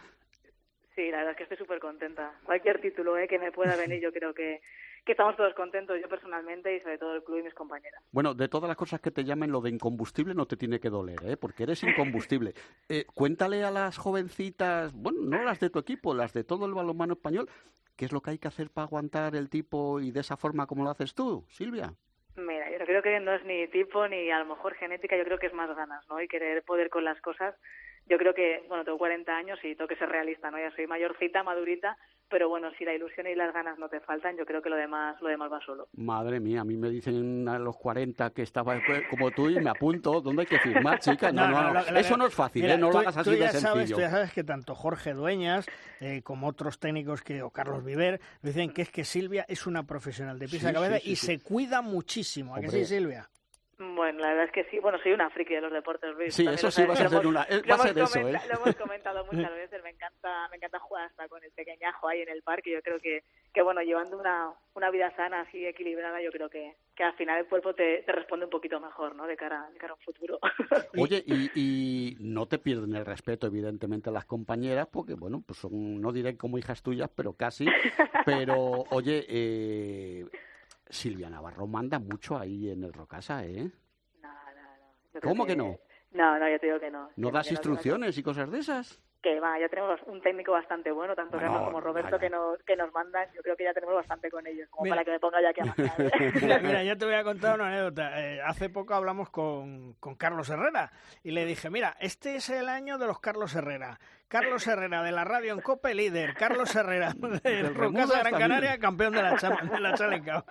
Sí, la verdad es que estoy súper contenta. Cualquier título eh, que me pueda venir, yo creo que, que estamos todos contentos, yo personalmente y sobre todo el club y mis compañeras. Bueno, de todas las cosas que te llamen, lo de incombustible no te tiene que doler, ¿eh? Porque eres incombustible. Eh, cuéntale a las jovencitas, bueno, no las de tu equipo, las de todo el balonmano español, ¿qué es lo que hay que hacer para aguantar el tipo y de esa forma como lo haces tú, Silvia? Mira, yo creo que no es ni tipo ni a lo mejor genética, yo creo que es más ganas, ¿no? Y querer poder con las cosas. Yo creo que, bueno, tengo cuarenta años y tengo que ser realista, ¿no? Ya soy mayorcita, madurita, pero bueno, si la ilusión y las ganas no te faltan, yo creo que lo demás lo demás va solo. Madre mía, a mí me dicen a los cuarenta que estaba como tú y me apunto. ¿Dónde hay que firmar, chica? No, no, no, no. no. Eso no es fácil, Mira, ¿eh? No tú, lo hagas así tú ya de sabes, sencillo. tú ya sabes que tanto Jorge Dueñas eh, como otros técnicos que o Carlos Viver dicen que es que Silvia es una profesional de pies Sí, a cabeza sí, sí, y sí. se cuida muchísimo. ¿A que sí, Silvia? Bueno, la verdad es que sí. Bueno, soy una friki de los deportes, Luis. Sí, También eso lo sí sabes, vas a lo ser hemos- una... lo Va a hemos ser eso, ¿eh? comenta- Lo hemos comentado muchas veces. Me encanta, me encanta jugar hasta con el pequeñajo ahí en el parque. Yo creo que, que bueno, llevando una, una vida sana, así equilibrada, yo creo que, que al final el cuerpo te, te responde un poquito mejor, ¿no? De cara, de cara a un futuro. Oye, y, y no te pierden el respeto, evidentemente, las compañeras, porque, bueno, pues son, no diré como hijas tuyas, pero casi. Pero, oye, eh, Silvia Navarro manda mucho ahí en el Rocasa, ¿eh? No, no, no. Yo creo ¿Cómo que no? No, no, yo te digo que no. ¿No Que das que que instrucciones y cosas de esas? Que va, ya tenemos un técnico bastante bueno, tanto Bueno, Carlos como Roberto, vaya. que nos, que nos mandan. Yo creo que ya tenemos bastante con ellos, como Mira. para que me ponga ya aquí a mandar. Mira, mira, yo te voy a contar una anécdota. Eh, hace poco hablamos con, con Carlos Herrera y le dije, mira, este es el año de los Carlos Herrera. Carlos Herrera de la radio en COPE, líder. Carlos Herrera del Del Rocasa Remudas Gran también. Canaria, campeón de la, chama- de la Chaleca.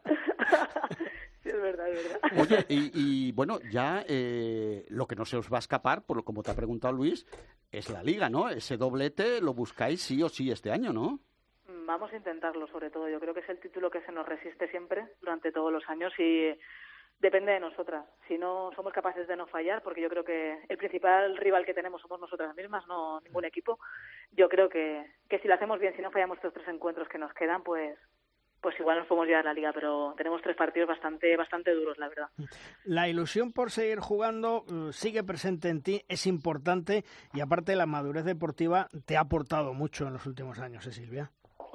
Sí, es verdad, es verdad. Oye, y, y, bueno, ya eh, lo que no se os va a escapar, por lo como te ha preguntado Luis, es la Liga, ¿no? Ese doblete lo buscáis sí o sí este año, ¿no? Vamos a intentarlo, sobre todo. Yo creo que es el título que se nos resiste siempre durante todos los años y depende de nosotras. Si no somos capaces de no fallar, porque yo creo que el principal rival que tenemos somos nosotras mismas, no ningún equipo. Yo creo que, que si lo hacemos bien, si no fallamos estos tres encuentros que nos quedan, pues pues igual nos podemos llevar la Liga, pero tenemos tres partidos bastante bastante duros, la verdad. La ilusión por seguir jugando eh, sigue presente en ti, es importante y aparte la madurez deportiva te ha aportado mucho en los últimos años, ¿eh, Silvia?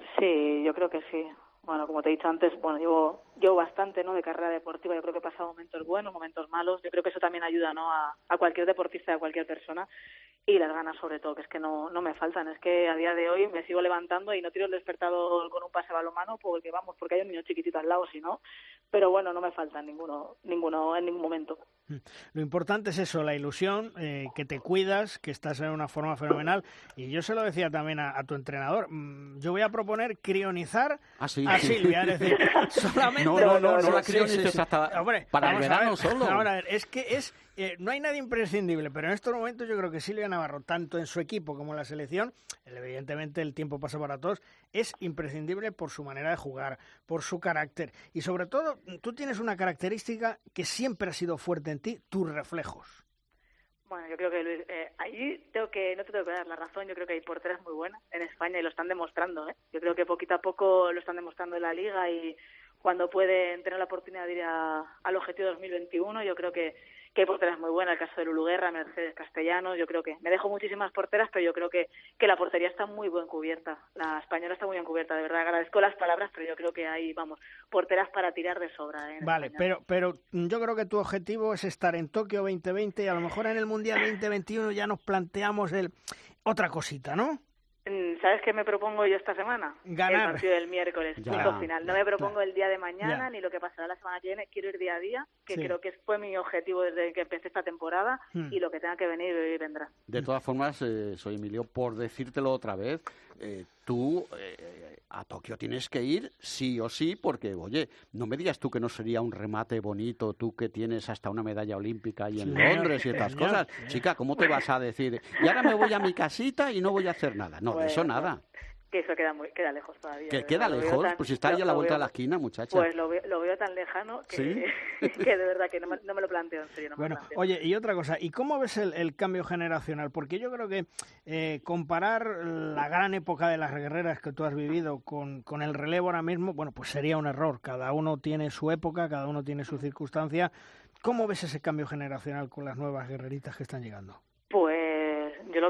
Sí, yo creo que sí. Bueno, como te he dicho antes, bueno, llevo, llevo bastante, ¿no?, de carrera deportiva. Yo creo que he pasado momentos buenos, momentos malos. Yo creo que eso también ayuda, ¿no?, a, a cualquier deportista, a cualquier persona. Y las ganas, sobre todo, que es que no, no me faltan. Es que a día de hoy me sigo levantando y no tiro el despertador con un pase balonmano porque, vamos, porque hay un niño chiquitito al lado, si no. Pero bueno, no me faltan ninguno, ninguno en ningún momento. Lo importante es eso, la ilusión, eh, que te cuidas, que estás en una forma fenomenal. Y yo se lo decía también a, a tu entrenador. Mm, yo voy a proponer crionizar Ah, sí. a Silvia. Es decir, solamente... No, no, no, no Sí, la sí, crionices sí, sí. hasta Hombre, para el vamos a verano ver, solo. vamos a ver, es que es... Eh, no hay nada imprescindible, pero en estos momentos yo creo que Silvia Navarro, tanto en su equipo como en la selección, evidentemente el tiempo pasa para todos, es imprescindible por su manera de jugar, por su carácter y sobre todo tú tienes una característica que siempre ha sido fuerte en ti, tus reflejos. Bueno, yo creo que Luis, eh, ahí tengo que, no te tengo que dar la razón, yo creo que hay porteras muy buenas en España y lo están demostrando, ¿eh? Yo creo que poquito a poco lo están demostrando en la Liga y cuando pueden tener la oportunidad de ir a, al Objetivo dos mil veintiuno, yo creo que, que hay porteras muy buenas, el caso de Lulu Guerra, Mercedes Castellanos, yo creo que me dejo muchísimas porteras, pero yo creo que, que la portería está muy bien cubierta, la española está muy bien cubierta, de verdad agradezco las palabras, pero yo creo que hay, vamos, porteras para tirar de sobra, ¿eh? en Vale, España. pero, pero yo creo que tu objetivo es estar en Tokio veinte veinte y a lo mejor en el Mundial veinte veintiuno ya nos planteamos el otra cosita, ¿no? ¿Sabes qué me propongo yo esta semana? Ganar. El partido del miércoles, Ya. punto final. No me propongo Claro. el día de mañana Ya. ni lo que pasará la semana que viene. Quiero ir día a día, que Sí. creo que fue mi objetivo desde que empecé esta temporada Hmm. y lo que tenga que venir vendrá. De todas formas, eh, soy Emilio, por decírtelo otra vez, eh, tú eh, a Tokio tienes que ir sí o sí, porque, oye, no me digas tú que no sería un remate bonito, tú que tienes hasta una medalla olímpica ahí en Sí, Londres y estas señor, cosas. sí. Chica, ¿cómo te vas a decir? Y ahora me voy a mi casita y no voy a hacer nada. No, de Bueno, eso nada. Que eso queda muy queda lejos todavía. Que de queda verdad, lo veo lejos, tan- pues si está ahí a lo- la lo vuelta veo- de la esquina, muchacha. Pues lo veo, lo veo tan lejano que, ¿Sí? que de verdad que no me, no me lo planteo en serio. No me Bueno, lo planteo. oye, y otra cosa, ¿y cómo ves el, el cambio generacional? Porque yo creo que eh, comparar la gran época de las guerreras que tú has vivido con, con el relevo ahora mismo, bueno, pues sería un error. Cada uno tiene su época, cada uno tiene su circunstancia. ¿Cómo ves ese cambio generacional con las nuevas guerreritas que están llegando? Pues yo lo veo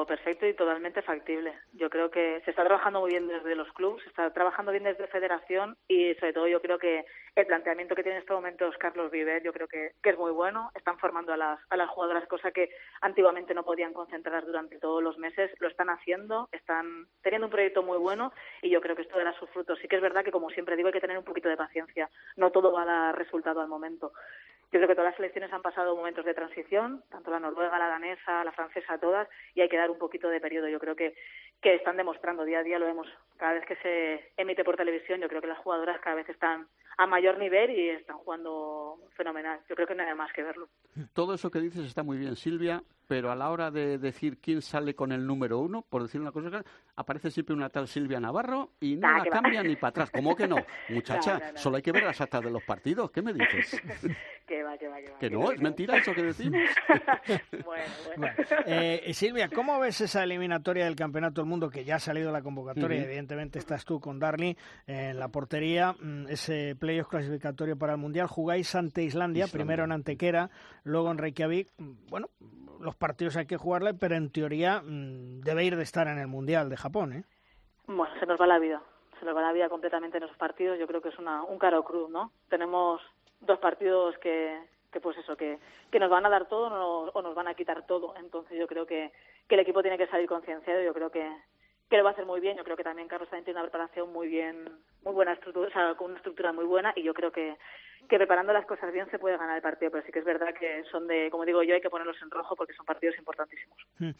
perfecto, perfecto y totalmente factible. Yo creo que se está trabajando muy bien desde los clubes, se está trabajando bien desde Federación y sobre todo yo creo que el planteamiento que tiene en estos momentos Carlos Viver, yo creo que, que es muy bueno. Están formando a las, a las jugadoras, cosa que antiguamente no podían concentrar durante todos los meses. Lo están haciendo, están teniendo un proyecto muy bueno y yo creo que esto dará sus frutos. Sí que es verdad que, como siempre digo, hay que tener un poquito de paciencia. No todo va a dar resultado al momento. Yo creo que todas las selecciones han pasado momentos de transición, tanto la noruega, la danesa, la francesa, todas, y hay que dar un poquito de periodo. Yo creo que, que están demostrando día a día, lo vemos cada vez que se emite por televisión, yo creo que las jugadoras cada vez están a mayor nivel y están jugando fenomenal. Yo creo que no hay más que verlo. Todo eso que dices está muy bien, Silvia, pero a la hora de decir quién sale con el número uno, por decir una cosa, aparece siempre una tal Silvia Navarro y no Ah, la cambia ni para atrás. ¿Cómo que no? Muchacha, No, no, no. solo hay que ver las actas de los partidos. ¿Qué me dices? Que va, que va, que va. ¿Que no? ¿Es mentira eso que decimos? Bueno, bueno. Bueno, eh, Silvia, ¿cómo ves esa eliminatoria del Campeonato del Mundo que ya ha salido la convocatoria? Uh-huh. Evidentemente estás tú con Darly en la portería, ese playoff clasificatorio para el Mundial. Jugáis ante Islandia, Islandia. primero en Antequera, luego en Reykjavik. Bueno, los partidos hay que jugarle, pero en teoría mmm, debe ir de estar en el Mundial de Japón, ¿eh? Bueno, se nos va la vida. Se nos va la vida completamente en esos partidos. Yo creo que es una, un caro cruz, ¿no? Tenemos dos partidos que, que pues eso, que, que nos van a dar todo no, o nos van a quitar todo. Entonces yo creo que, que el equipo tiene que salir concienciado. Yo creo que, que lo va a hacer muy bien. Yo creo que también Carlos también tiene una preparación muy bien, muy buena estructura, o sea, con una estructura muy buena, y yo creo que, que preparando las cosas bien se puede ganar el partido, pero sí que es verdad que son de, como digo yo, hay que ponerlos en rojo porque son partidos importantísimos.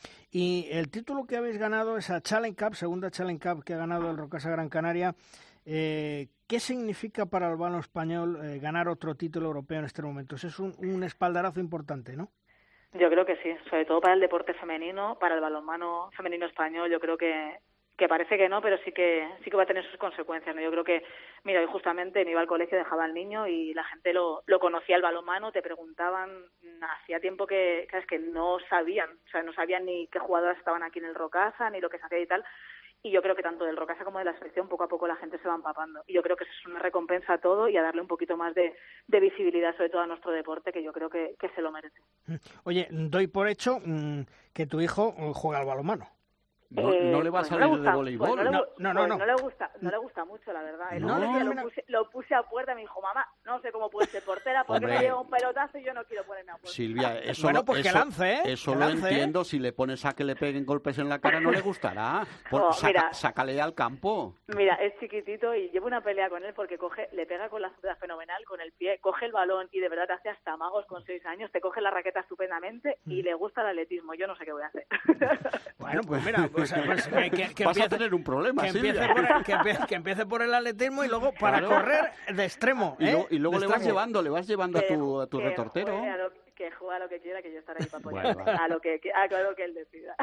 Y el título que habéis ganado, esa Challenge Cup, segunda Challenge Cup que ha ganado el Rocasa Gran Canaria, eh, ¿qué significa para el balonmano español eh, ganar otro título europeo en estos momentos? Es un, un espaldarazo importante, ¿no? Yo creo que sí, sobre todo para el deporte femenino, para el balonmano femenino español. Yo creo que que parece que no, pero sí que sí que va a tener sus consecuencias, ¿no? Yo creo que, mira, hoy justamente me iba al colegio, dejaba al niño y la gente lo, lo conocía el balonmano, te preguntaban, hacía tiempo que, que, es que no sabían, o sea, no sabían ni qué jugadoras estaban aquí en el Rocasa, ni lo que se hacía y tal, y yo creo que tanto del Rocasa como de la selección poco a poco la gente se va empapando, y yo creo que eso es una recompensa a todo y a darle un poquito más de, de visibilidad sobre todo a nuestro deporte, que yo creo que, que se lo merece. Oye, doy por hecho mmm, que tu hijo juega al balonmano. No, eh, no le va pues a no salir le gusta, de voleibol. Pues no, le, no, no, no, pues no. no le gusta, no le gusta mucho, la verdad. El No, otro día no, lo puse, lo puse a puerta y me dijo, mamá, no sé cómo puede ser portera porque Hombre. me llega un pelotazo y yo no quiero ponerme a puerta. Silvia, eso, Bueno, lo- pues que eso, lance, ¿eh? eso Que lo lance, ¿eh? entiendo. Si le pones a que le peguen golpes en la cara, no le gustará. Por- Oh, saca- mira. sácale al campo. Mira, es chiquitito y llevo una pelea con él porque coge, le pega con la zurda fenomenal, con el pie, coge el balón y de verdad te hace hasta magos con seis años, te coge la raqueta estupendamente y le gusta el atletismo. Yo no sé qué voy a hacer. Bueno, pues mira, pues, pues, que, que, que Vas a empiece, tener un problema, que, empiece Silvia. por el, que, empiece, que empiece por el atletismo y luego para Claro. correr de extremo. Y, ¿eh? lo- y luego De le vas extremo. llevando, le vas llevando a Que- tu, a tu que retortero. juegue a lo- que juegue a lo que quiera, que yo estaré ahí para apoyar Bueno, vale. a lo que a lo que él decida.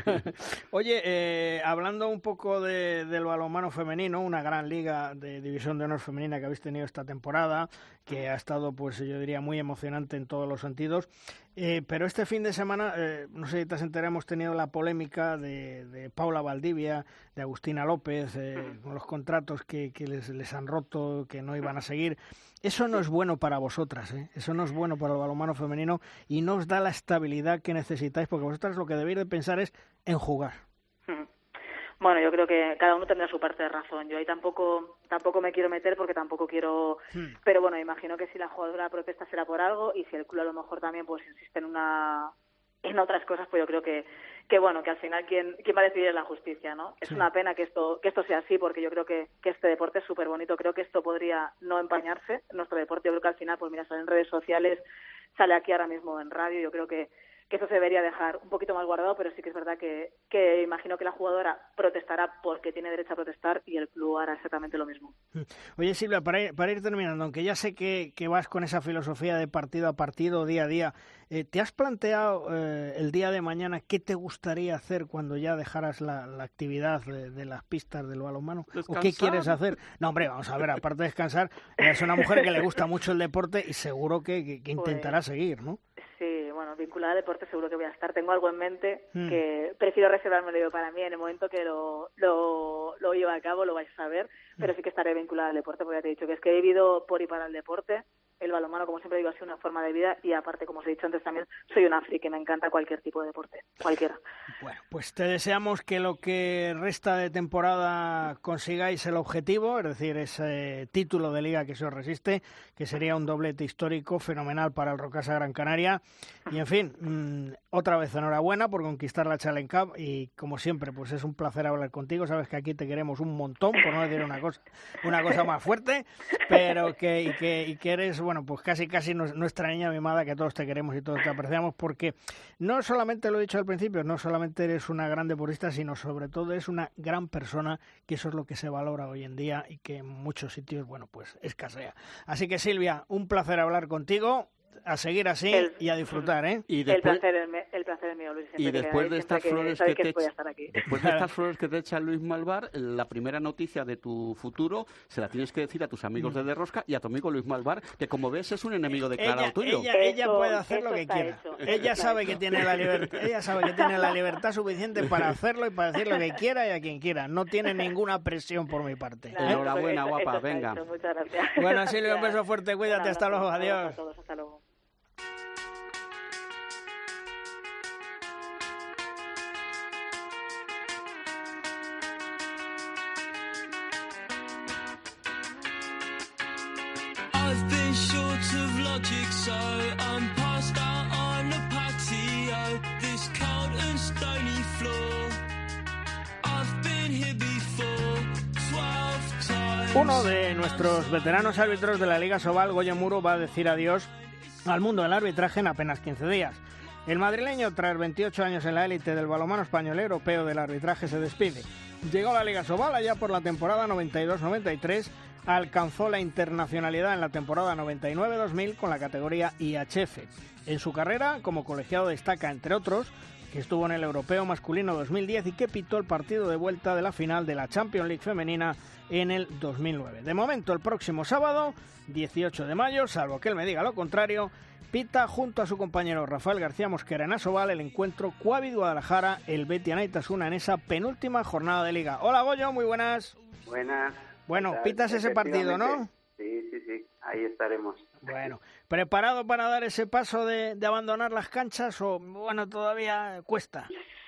Oye, eh, hablando un poco de, del balonmano femenino, una gran liga de División de Honor femenina que habéis tenido esta temporada, que ha estado, pues yo diría, muy emocionante en todos los sentidos. Eh, pero este fin de semana, eh, no sé si te has enterado, hemos tenido la polémica de, de Paula Valdivia, de Agustina López, eh, con los contratos que, que les, les han roto, que no iban a seguir. Eso no es bueno para vosotras, ¿eh? Eso no es bueno para el balonmano femenino y no os da la estabilidad que necesitáis, porque vosotras lo que debéis de pensar es en jugar. Bueno, yo creo que cada uno tendrá su parte de razón. Yo ahí tampoco tampoco me quiero meter porque tampoco quiero... Hmm. Pero bueno, imagino que si la jugadora protesta será por algo y si el club a lo mejor también pues insiste en una en otras cosas, pues yo creo que que bueno, que al final quien quien va a decidir es la justicia, ¿no? Es Sí. una pena que esto que esto sea así porque yo creo que, que este deporte es súper bonito. Creo que esto podría no empañarse, nuestro deporte. Yo creo que al final, pues mira, sale en redes sociales, sale aquí ahora mismo en radio. Yo creo que que eso se debería dejar un poquito más guardado, pero sí que es verdad que, que imagino que la jugadora protestará porque tiene derecho a protestar y el club hará exactamente lo mismo. Oye, Silvia, para ir, para ir terminando, aunque ya sé que, que vas con esa filosofía de partido a partido, día a día, eh, ¿te has planteado eh, el día de mañana qué te gustaría hacer cuando ya dejaras la, la actividad de, de las pistas del balonmano? ¿O qué quieres hacer? No, hombre, vamos a ver, aparte de descansar, es una mujer que le gusta mucho el deporte y seguro que, que, que intentará Pues, seguir, ¿no? Sí, bueno, vinculada al deporte seguro que voy a estar. Tengo algo en mente Hmm. que prefiero reservármelo yo para mí. En el momento que lo, lo, lo lleve a cabo lo vais a ver, pero sí que estaré vinculada al deporte porque ya te he dicho que es que he vivido por y para el deporte. el balonmano, como siempre digo, ha sido una forma de vida y aparte, como os he dicho antes también, soy una friki, me encanta cualquier tipo de deporte, cualquiera. Bueno, pues te deseamos que lo que resta de temporada consigáis el objetivo, es decir, ese título de liga que se os resiste, que sería un doblete histórico fenomenal para el Rocasa Gran Canaria. Y en fin, mmm, otra vez enhorabuena por conquistar la Challenge Cup y como siempre, pues es un placer hablar contigo. Sabes que aquí te queremos un montón, por no decir una cosa, una cosa más fuerte, pero que, y que, y que eres, bueno, pues casi casi nuestra niña mimada, que todos te queremos y todos te apreciamos, porque no solamente, lo he dicho al principio, no solamente eres una gran deportista, sino sobre todo eres una gran persona, que eso es lo que se valora hoy en día y que en muchos sitios, bueno, pues escasea. Así que Silvia, un placer hablar contigo. A seguir así el, y a disfrutar, ¿eh? Y después, el placer es el placer es mío, Luis. Y después de estas flores que, que te que después de estas flores que te echa Luis Malvar, la primera noticia de tu futuro se la tienes que decir a tus amigos de Derrosca y a tu amigo Luis Malvar, que como ves es un enemigo declarado ella, tuyo. Ella, ella puede hacer lo que quiera. Hecho. Ella sabe que tiene la libertad, ella sabe que tiene la libertad suficiente para hacerlo y para decir lo que quiera y a quien quiera. No tiene ninguna presión por mi parte. Claro, enhorabuena, eso, guapa, eso venga. Hecho. Muchas gracias. Bueno, Silvia, un beso fuerte, cuídate, hasta luego, adiós. A todos, hasta luego. So I'm passed out on the patio, this cold and stony floor. I've been here before, twelve times. Uno de nuestros veteranos árbitros de la Liga Sobal, Goyo Muro, va a decir adiós al mundo del arbitraje en apenas quince días. El madrileño, tras veintiocho años en la élite del balonmano español europeo del arbitraje, se despide. Llegó a la Liga Sobal allá por la temporada noventa y dos noventa y tres, alcanzó la internacionalidad en la temporada noventa y nueve dos mil con la categoría I H F. En su carrera, como colegiado destaca, entre otros, que estuvo en el Europeo Masculino dos mil diez y que pitó el partido de vuelta de la final de la Champions League femenina en el dos mil nueve. De momento, el próximo sábado, dieciocho de mayo, salvo que él me diga lo contrario, pita junto a su compañero Rafael García Mosquera en Asobal el encuentro Cuavid Guadalajara, el Betis Anaitasuna en esa penúltima jornada de Liga. Hola Goyo, muy buenas. Buenas. Bueno, pitas ese partido, ¿no? Sí, sí, sí, ahí estaremos. Bueno, ¿preparado para dar ese paso de, de abandonar las canchas o, bueno, todavía cuesta?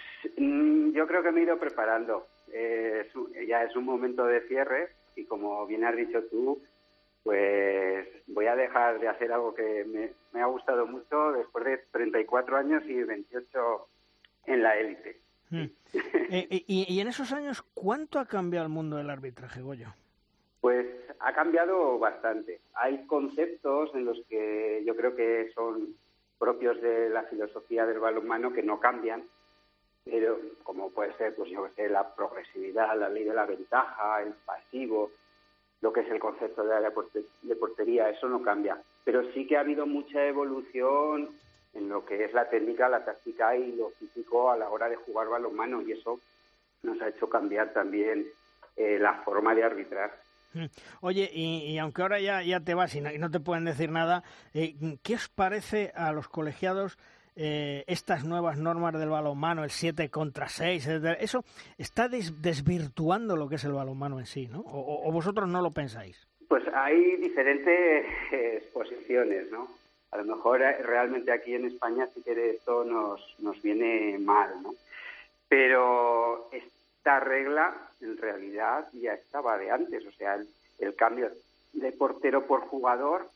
Yo creo que me he ido preparando. Eh, es, ya es un momento de cierre y como bien has dicho tú, pues voy a dejar de hacer algo que me, me ha gustado mucho después de treinta y cuatro años y veintiocho en la élite. Hmm. eh, y, y en esos años, ¿cuánto ha cambiado el mundo del arbitraje, Goyo? Pues ha cambiado bastante. Hay conceptos en los que yo creo que son propios de la filosofía del balonmano que no cambian, pero como puede ser, pues yo que sé, la progresividad, la ley de la ventaja, el pasivo, lo que es el concepto de, la porter- de portería, eso no cambia. Pero sí que ha habido mucha evolución en lo que es la técnica, la táctica y lo físico a la hora de jugar balonmano, y eso nos ha hecho cambiar también eh, la forma de arbitrar. Oye, y, y aunque ahora ya, ya te vas y no, y no te pueden decir nada, eh, ¿qué os parece a los colegiados eh, estas nuevas normas del balonmano, el siete contra seis, etcétera? Eso está des, desvirtuando lo que es el balonmano en sí, ¿no? ¿O, o vosotros no lo pensáis? Pues hay diferentes eh, posiciones, ¿no? A lo mejor eh, realmente aquí en España sí que esto nos, nos viene mal, ¿no? Pero esta regla en realidad ya estaba de antes, o sea, el, el cambio de portero por jugador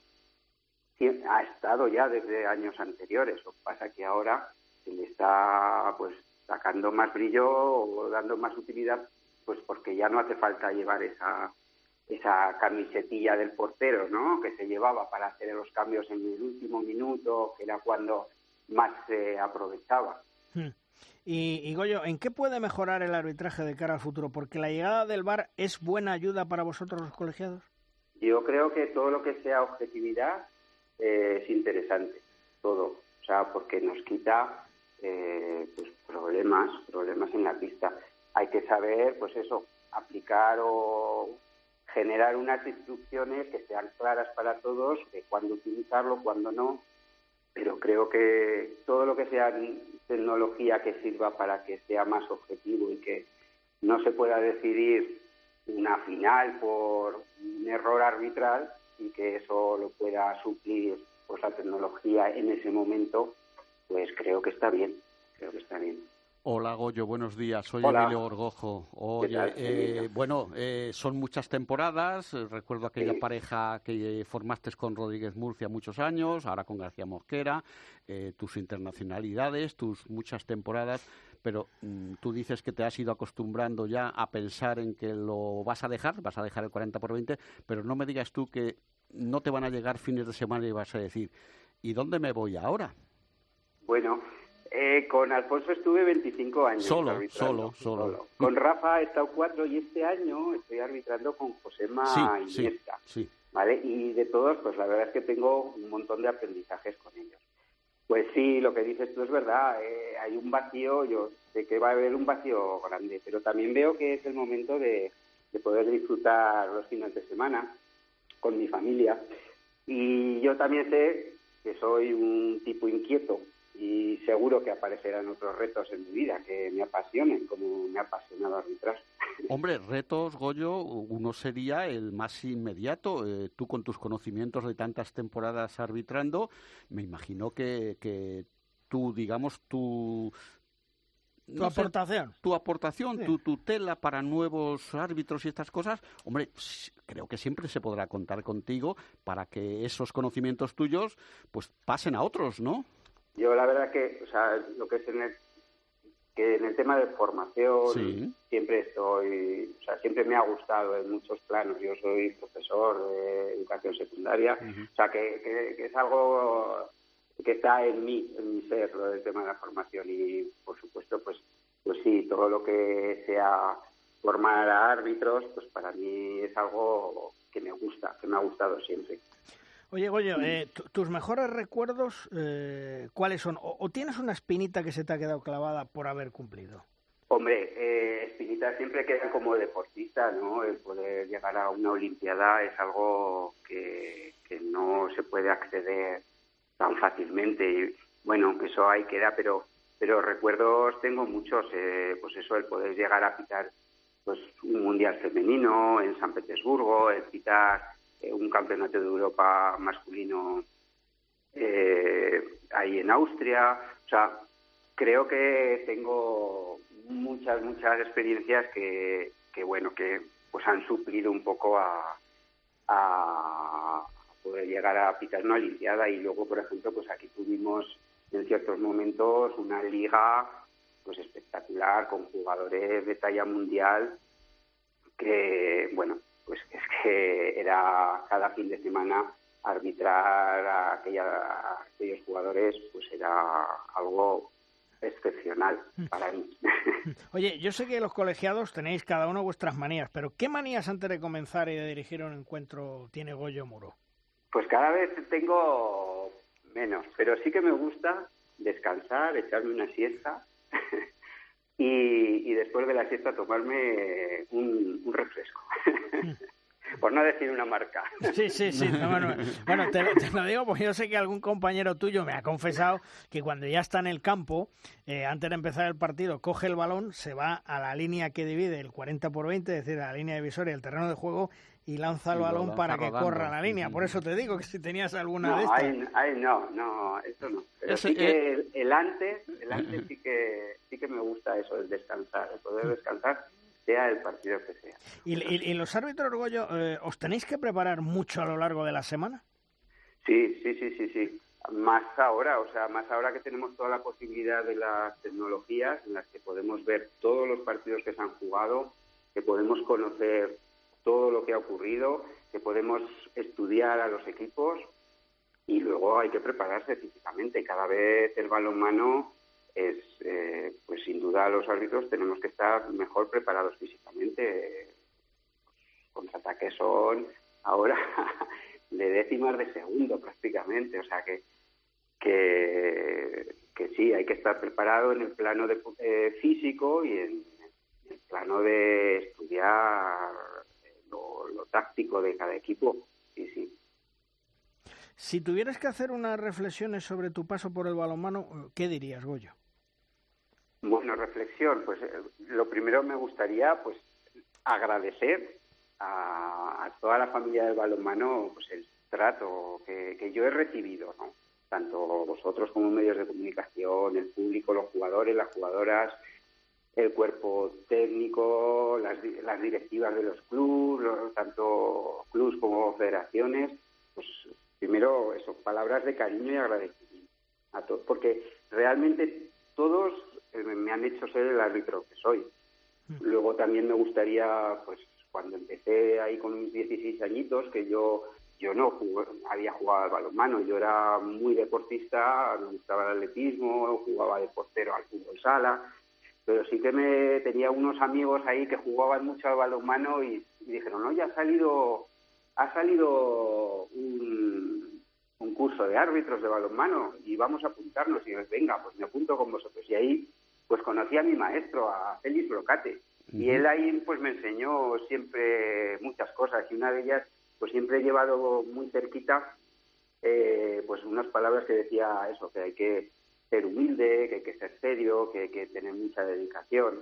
ha estado ya desde años anteriores. Lo que pasa que ahora se le está pues sacando más brillo o dando más utilidad, pues porque ya no hace falta llevar esa esa camisetilla del portero, ¿no?, que se llevaba para hacer los cambios en el último minuto, que era cuando más se aprovechaba. Hmm. Y, y Goyo, ¿en qué puede mejorar el arbitraje de cara al futuro? Porque la llegada del V A R es buena ayuda para vosotros los colegiados. Yo creo que todo lo que sea objetividad eh, es interesante, todo, o sea, porque nos quita eh, pues problemas, problemas en la pista. Hay que saber, pues eso, aplicar o generar unas instrucciones que sean claras para todos, de cuándo utilizarlo, cuándo no, pero creo que todo lo que sea tecnología que sirva para que sea más objetivo y que no se pueda decidir una final por un error arbitral, y que eso lo pueda suplir pues la tecnología en ese momento, pues creo que está bien, creo que está bien. Hola Goyo, buenos días, soy Hola. Emilio Gorgojo. Oye, tal, eh, Emilio? bueno, eh, son muchas temporadas, eh, recuerdo aquella Sí. pareja que formaste con Rodríguez Murcia muchos años, ahora con García Mosquera, eh, tus internacionalidades, tus muchas temporadas, pero mm, tú dices que te has ido acostumbrando ya a pensar en que lo vas a dejar, vas a dejar el cuarenta por veinte, pero no me digas tú que no te van a llegar fines de semana y vas a decir, ¿y dónde me voy ahora? Bueno, eh, con Alfonso estuve veinticinco años Solo, arbitrando. solo, solo. Con Rafa he estado cuatro y este año estoy arbitrando con Josema Sí, sí, Iniesta. sí. ¿Vale? Y de todos, pues la verdad es que tengo un montón de aprendizajes con ellos. Pues sí, lo que dices tú es verdad, eh, hay un vacío, yo sé que va a haber un vacío grande, pero también veo que es el momento de, de poder disfrutar los fines de semana con mi familia. Y yo también sé que soy un tipo inquieto y seguro que aparecerán otros retos en mi vida que me apasionen, como me ha apasionado arbitrar. Hombre, retos, Goyo, uno sería el más inmediato. Eh, tú con tus conocimientos de tantas temporadas arbitrando, me imagino que, que tú, digamos, tu... Tu no sé, aportación. tu aportación, Sí. tu tutela para nuevos árbitros y estas cosas, hombre, s- creo que siempre se podrá contar contigo para que esos conocimientos tuyos pues pasen a otros, ¿no? Yo la verdad que, o sea, lo que es en el, que en el tema de formación Sí. siempre estoy, o sea, siempre me ha gustado en muchos planos. Yo soy profesor de educación secundaria, Ujú. o sea, que, que, que es algo que está en mí, en mi ser, lo del tema de la formación y, por supuesto, pues, pues sí, todo lo que sea formar a árbitros, pues para mí es algo que me gusta, que me ha gustado siempre. Oye, Goyo, eh, tu- ¿tus mejores recuerdos eh, cuáles son? O, o tienes una espinita que se te ha quedado clavada por haber cumplido? Hombre, eh, espinita siempre queda como deportista, ¿no? El poder llegar a una olimpiada es algo que, que no se puede acceder tan fácilmente. Y, bueno, eso ahí queda, pero pero recuerdos tengo muchos. Eh, pues eso, el poder llegar a pitar pues un mundial femenino en San Petersburgo, el pitar eh, un campeonato de Europa masculino eh, ahí en Austria. O sea, creo que tengo muchas, muchas experiencias que, que bueno, que pues han suplido un poco a, a poder llegar a pitar una olimpiada. Y luego, por ejemplo, pues aquí tuvimos en ciertos momentos una liga pues espectacular con jugadores de talla mundial que, bueno, pues es que era cada fin de semana arbitrar a, aquella, a aquellos jugadores, pues era algo excepcional para mí. Oye, yo sé que los colegiados tenéis cada uno vuestras manías, pero ¿qué manías antes de comenzar y de dirigir un encuentro tiene Goyo Muro? Pues cada vez tengo menos, pero sí que me gusta descansar, echarme una siesta y, y después de la siesta tomarme un, un refresco. Por no decir una marca. Sí, sí, sí. No, bueno, bueno te, lo, te lo digo porque yo sé que algún compañero tuyo me ha confesado que cuando ya está en el campo, eh, antes de empezar el partido, coge el balón, se va a la línea que divide el cuarenta por veinte, es decir, a la línea divisoria del terreno de juego, y lanza el Y lo balón lanza para que rodando. corra la línea. Por eso te digo que si tenías alguna No, de estas... ahí, ahí no, no, eso no. Pero Ese, sí que eh, el, el antes, el antes sí que sí que me gusta eso, el descansar, el poder descansar, sea el partido que sea. ¿Y, y, y los árbitros, Goyo, eh, os tenéis que preparar mucho a lo largo de la semana? Sí, sí, sí, sí, sí. Más ahora, o sea, más ahora que tenemos toda la posibilidad de las tecnologías en las que podemos ver todos los partidos que se han jugado, que podemos conocer todo lo que ha ocurrido, que podemos estudiar a los equipos y luego hay que prepararse físicamente. Cada vez el balonmano es, eh, pues sin duda los árbitros tenemos que estar mejor preparados físicamente. Los contraataques son ahora de décimas de segundo prácticamente, o sea que que, que sí, hay que estar preparado en el plano de, eh, físico y en, en el plano de estudiar lo, lo táctico de cada equipo, sí, sí. Si tuvieras que hacer unas reflexiones sobre tu paso por el balonmano, ¿qué dirías, Goyo? Bueno, reflexión, pues eh, lo primero me gustaría pues agradecer a, a toda la familia del balonmano pues el trato que, que yo he recibido, ¿no? Tanto vosotros como medios de comunicación, el público, los jugadores, las jugadoras, el cuerpo técnico, las, las directivas de los clubes, tanto clubes como federaciones, pues primero eso, palabras de cariño y agradecimiento a todos, porque realmente todos me han hecho ser el árbitro que soy. Luego también me gustaría, pues cuando empecé ahí con mis dieciséis añitos, que yo yo no jugué, había jugado al balonmano, yo era muy deportista, me gustaba el atletismo, jugaba de portero al fútbol sala, pero sí que me tenía unos amigos ahí que jugaban mucho al balonmano y, y dijeron, no, ya ha salido, ha salido un, un curso de árbitros de balonmano y vamos a apuntarnos. Y yo, venga, pues me apunto con vosotros. Y ahí pues conocí a mi maestro, a Félix Brocate, uh-huh. y él ahí pues me enseñó siempre muchas cosas y una de ellas pues siempre he llevado muy cerquita eh, pues unas palabras que decía eso, que hay que ser humilde, que hay que ser serio, que hay que tener mucha dedicación.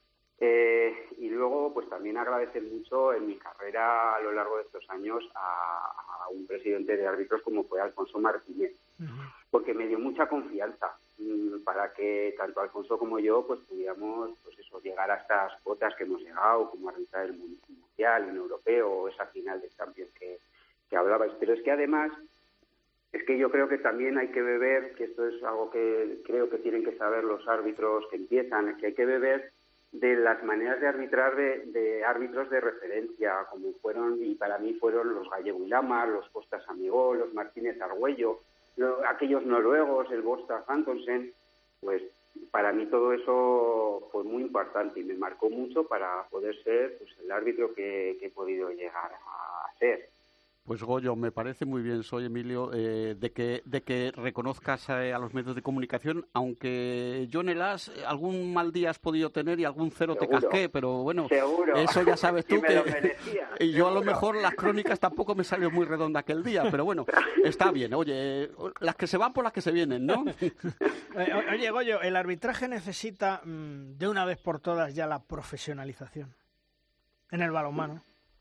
Eh, y luego pues también agradecer mucho en mi carrera a lo largo de estos años a, a un presidente de árbitros como fue Alfonso Martínez, uh-huh. porque me dio mucha confianza mmm, para que tanto Alfonso como yo pues pudiéramos pues eso, llegar a estas cotas que hemos llegado, como arbitrar el mundial, el europeo o esa final de Champions que, que hablabais. Pero es que además es que yo creo que también hay que beber, que esto es algo que creo que tienen que saber los árbitros que empiezan, que hay que beber de las maneras de arbitrar de, de árbitros de referencia, como fueron, y para mí fueron los Gallego y Lamar, los Costas Amigó, los Martínez Argüello, lo, aquellos noruegos, el Bosta Antonsen, pues para mí todo eso fue muy importante y me marcó mucho para poder ser pues, el árbitro que, que he podido llegar a ser. Pues Goyo, me parece muy bien, soy Emilio, eh, de que de que reconozcas eh, a los medios de comunicación, aunque yo en el A S algún mal día has podido tener y algún cero Seguro. te casqué, pero bueno, Seguro. Eso ya sabes tú y me que lo merecía, y yo seguro. a lo mejor las crónicas tampoco me salió muy redonda aquel día, pero bueno, está bien, oye, las que se van por las que se vienen, ¿no? Oye, Goyo, el arbitraje necesita mmm, de una vez por todas ya la profesionalización en el balonmano.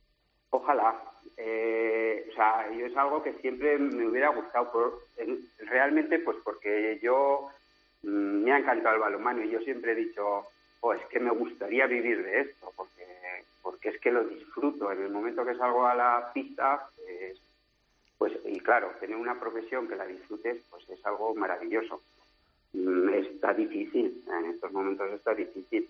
Ojalá. Eh, o sea, yo es algo que siempre me hubiera gustado, por, en, realmente pues porque yo mm, me ha encantado el balonmano y yo siempre he dicho, oh, es que me gustaría vivir de esto, porque porque es que lo disfruto. En el momento que salgo a la pista, pues, pues y claro, tener una profesión que la disfrutes, pues es algo maravilloso. Mm, está difícil, en estos momentos está difícil.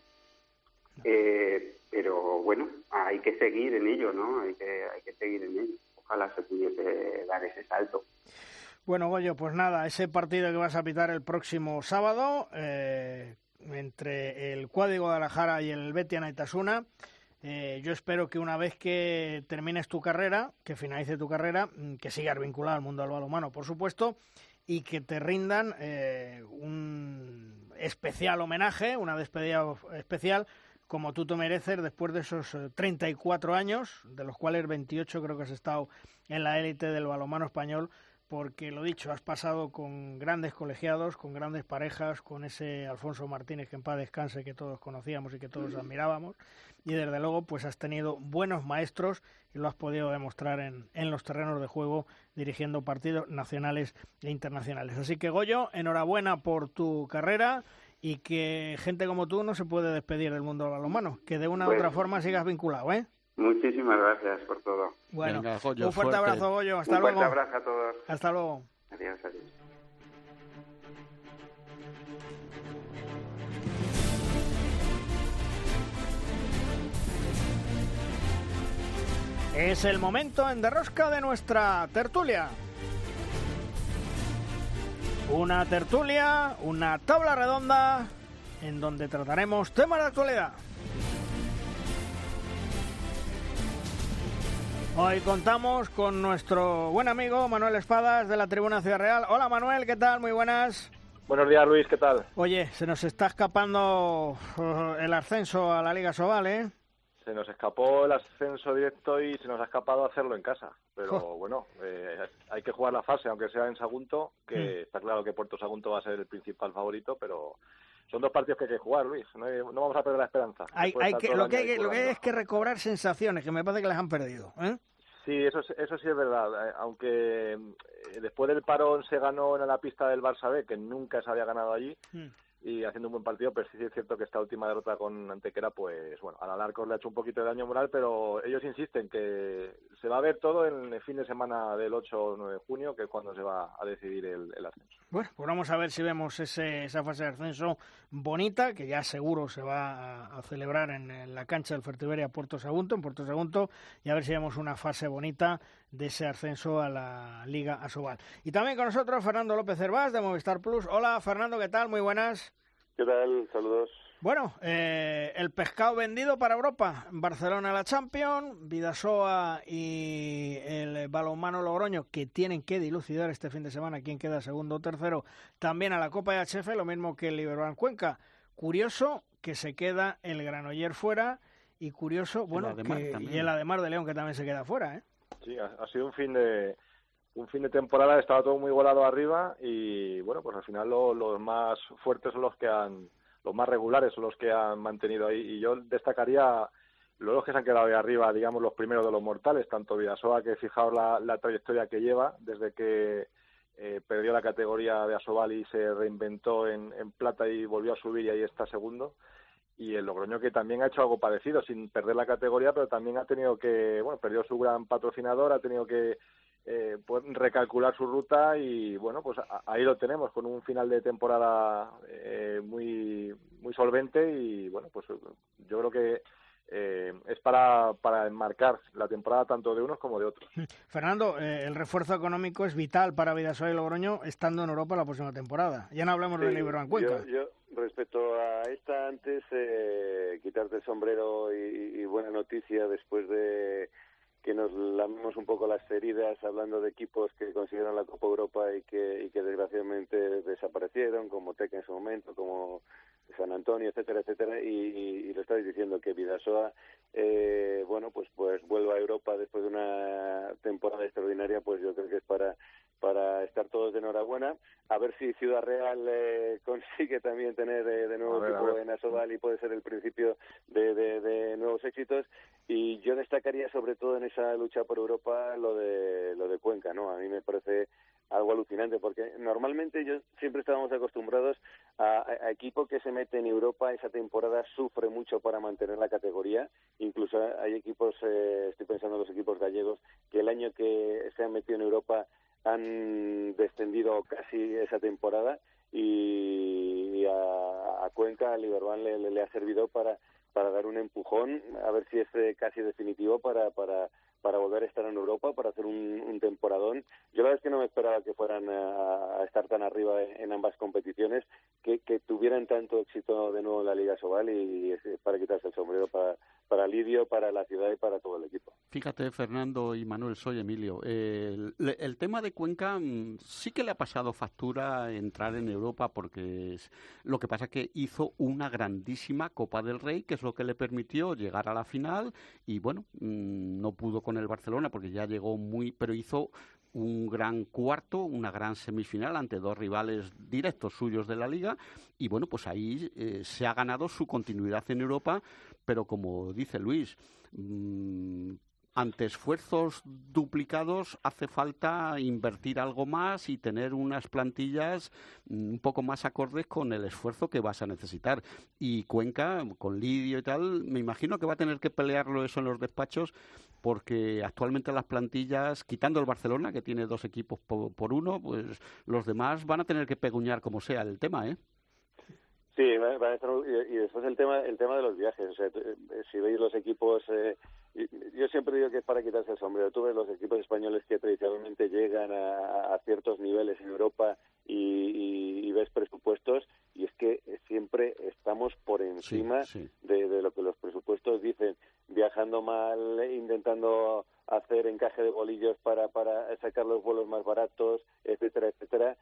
Eh, pero bueno, hay que seguir en ello, ¿no? Hay que, hay que seguir en ello. Ojalá se pudiese dar ese salto. Bueno, Goyo, pues nada, ese partido que vas a pitar el próximo sábado eh, entre el Cuadri Guadalajara y el Betia Naitasuna, eh, yo espero que una vez que termines tu carrera, que finalice tu carrera, que sigas vinculado al mundo del balonmano, por supuesto, y que te rindan eh, un especial homenaje, una despedida especial, como tú te mereces después de esos treinta y cuatro años, de los cuales veintiocho creo que has estado en la élite del balonmano español, porque lo dicho, has pasado con grandes colegiados, con grandes parejas, con ese Alfonso Martínez, que en paz descanse, que todos conocíamos y que todos admirábamos, y desde luego pues has tenido buenos maestros y lo has podido demostrar en, en los terrenos de juego, dirigiendo partidos nacionales e internacionales. Así que Goyo, enhorabuena por tu carrera, y que gente como tú no se puede despedir del mundo del balonmano, que de una u pues, otra forma sigas vinculado, ¿eh? Muchísimas gracias por todo. Bueno, venga, Goyo, un fuerte, fuerte abrazo, Goyo, hasta un luego. Un fuerte abrazo a todos. Hasta luego. Adiós, adiós. Es el momento en Derrosca de nuestra tertulia. Una tertulia, una tabla redonda, en donde trataremos temas de actualidad. Hoy contamos con nuestro buen amigo Manuel Espadas de la Tribuna Ciudad Real. Hola Manuel, ¿qué tal? Muy buenas. Buenos días, Luis, ¿qué tal? Oye, se nos está escapando uh, el ascenso a la Liga Sobal, ¿eh? Se nos escapó el ascenso directo y se nos ha escapado hacerlo en casa. Pero oh. bueno, eh, hay que jugar la fase, aunque sea en Sagunto, que mm. está claro que Puerto Sagunto va a ser el principal favorito, pero son dos partidos que hay que jugar, Luis. No, hay, no vamos a perder la esperanza. Hay, hay que, lo, que hay, lo que hay es que recobrar sensaciones, que me parece que las han perdido, ¿eh? Sí, eso, eso sí es verdad. Aunque después del parón se ganó en la pista del Barça B, que nunca se había ganado allí, mm. y haciendo un buen partido, pero sí es cierto que esta última derrota con Antequera, pues bueno, al Alarcos le ha hecho un poquito de daño moral, pero ellos insisten que se va a ver todo en el fin de semana del ocho o nueve de junio, que es cuando se va a decidir el, el ascenso. Bueno, pues vamos a ver si vemos ese, esa fase de ascenso bonita, que ya seguro se va a, a celebrar en, en la cancha del Fertiberia Puerto Sagunto, en Puerto Sagunto, y a ver si vemos una fase bonita de ese ascenso a la Liga Asobal. Y también con nosotros Fernando López Hervás, de Movistar Plus. Hola, Fernando, ¿qué tal? Muy buenas. ¿Qué tal? Saludos. Bueno, eh, el pescado vendido para Europa. Barcelona la Champions, Bidasoa y el balonmano Logroño, que tienen que dilucidar este fin de semana quién queda segundo o tercero, también a la Copa de H F, lo mismo que el Liberbank Cuenca. Curioso que se queda el Granollers fuera y curioso, bueno, que, y el Ademar de León, que también se queda fuera, ¿eh? Sí, ha, ha sido un fin de un fin de temporada, estaba todo muy volado arriba y bueno, pues al final lo, los más fuertes son los que han, los más regulares son los que han mantenido ahí, y yo destacaría los que se han quedado ahí arriba, digamos los primeros de los mortales, tanto Bidasoa, que fijaos la, la trayectoria que lleva desde que eh, perdió la categoría de Asobal y se reinventó en, en plata y volvió a subir y ahí está segundo. Y el Logroño, que también ha hecho algo parecido, sin perder la categoría, pero también ha tenido que, bueno, perdió su gran patrocinador, ha tenido que eh, pues, recalcular su ruta y, bueno, pues a, ahí lo tenemos, con un final de temporada eh, muy muy solvente y, bueno, pues yo creo que eh, es para, para enmarcar la temporada tanto de unos como de otros. Fernando, eh, el refuerzo económico es vital para Bidasoa y Logroño estando en Europa la próxima temporada. Ya no hablamos sí, del Liberbank Cuenca. Yo, yo, respecto a esta, antes, eh, quitarte el sombrero y, y buena noticia después de que nos lamemos un poco las heridas hablando de equipos que consiguieron la Copa Europa y que, y que desgraciadamente desaparecieron, como Tec en su momento, como San Antonio, etcétera, etcétera, y, y, y lo estáis diciendo que Bidasoa, eh, bueno, pues pues vuelva a Europa después de una temporada extraordinaria, pues yo creo que es para para estar todos de enhorabuena, a ver si Ciudad Real eh, consigue también tener eh, de nuevo ver, equipo en Asobal y puede ser el principio de, de, de nuevos éxitos, y yo destacaría sobre todo en esa lucha por Europa lo de lo de Cuenca, ¿no? A mí me parece algo alucinante, porque normalmente yo siempre estábamos acostumbrados a, a, a equipo que se mete en Europa, esa temporada sufre mucho para mantener la categoría, incluso hay equipos, eh, estoy pensando en los equipos gallegos, que el año que se han metido en Europa han descendido casi esa temporada, y a, a Cuenca, a Liberbank le, le, le ha servido para para dar un empujón, a ver si es eh, casi definitivo para para para volver a estar en Europa, para hacer un, un temporadón. Yo la verdad es que no me esperaba que fueran a, a estar tan arriba en, en ambas competiciones, que, que tuvieran tanto éxito de nuevo en la Liga Asobal, y, y es para quitarse el sombrero para, para Lidio, para la ciudad y para todo el equipo. Fíjate, Fernando y Manuel, soy Emilio. El, el tema de Cuenca sí que le ha pasado factura entrar en Europa, porque es, lo que pasa es que hizo una grandísima Copa del Rey, que es lo que le permitió llegar a la final, y bueno, no pudo con el Barcelona porque ya llegó muy, pero hizo un gran cuarto, una gran semifinal ante dos rivales directos suyos de la Liga, y bueno, pues ahí eh, se ha ganado su continuidad en Europa, pero como dice Luis, mmm, ante esfuerzos duplicados hace falta invertir algo más y tener unas plantillas un poco más acordes con el esfuerzo que vas a necesitar. Y Cuenca, con Lidio y tal, me imagino que va a tener que pelearlo eso en los despachos, porque actualmente las plantillas, quitando el Barcelona, que tiene dos equipos por, por uno, pues los demás van a tener que peguñar como sea el tema, ¿eh? Sí, va, va a estar, y, y después el tema el tema de los viajes. O sea, si veis los equipos, eh, yo siempre digo que es para quitarse el sombrero. Tú ves los equipos españoles que tradicionalmente llegan a, a ciertos niveles en Europa y, y, y ves presupuestos, y es que siempre estamos por encima sí, sí. De, de lo que los presupuestos dicen, viajando mal, intentando hacer encaje de bolillos para, para sacar los vuelos más baratos, etcétera, etcétera,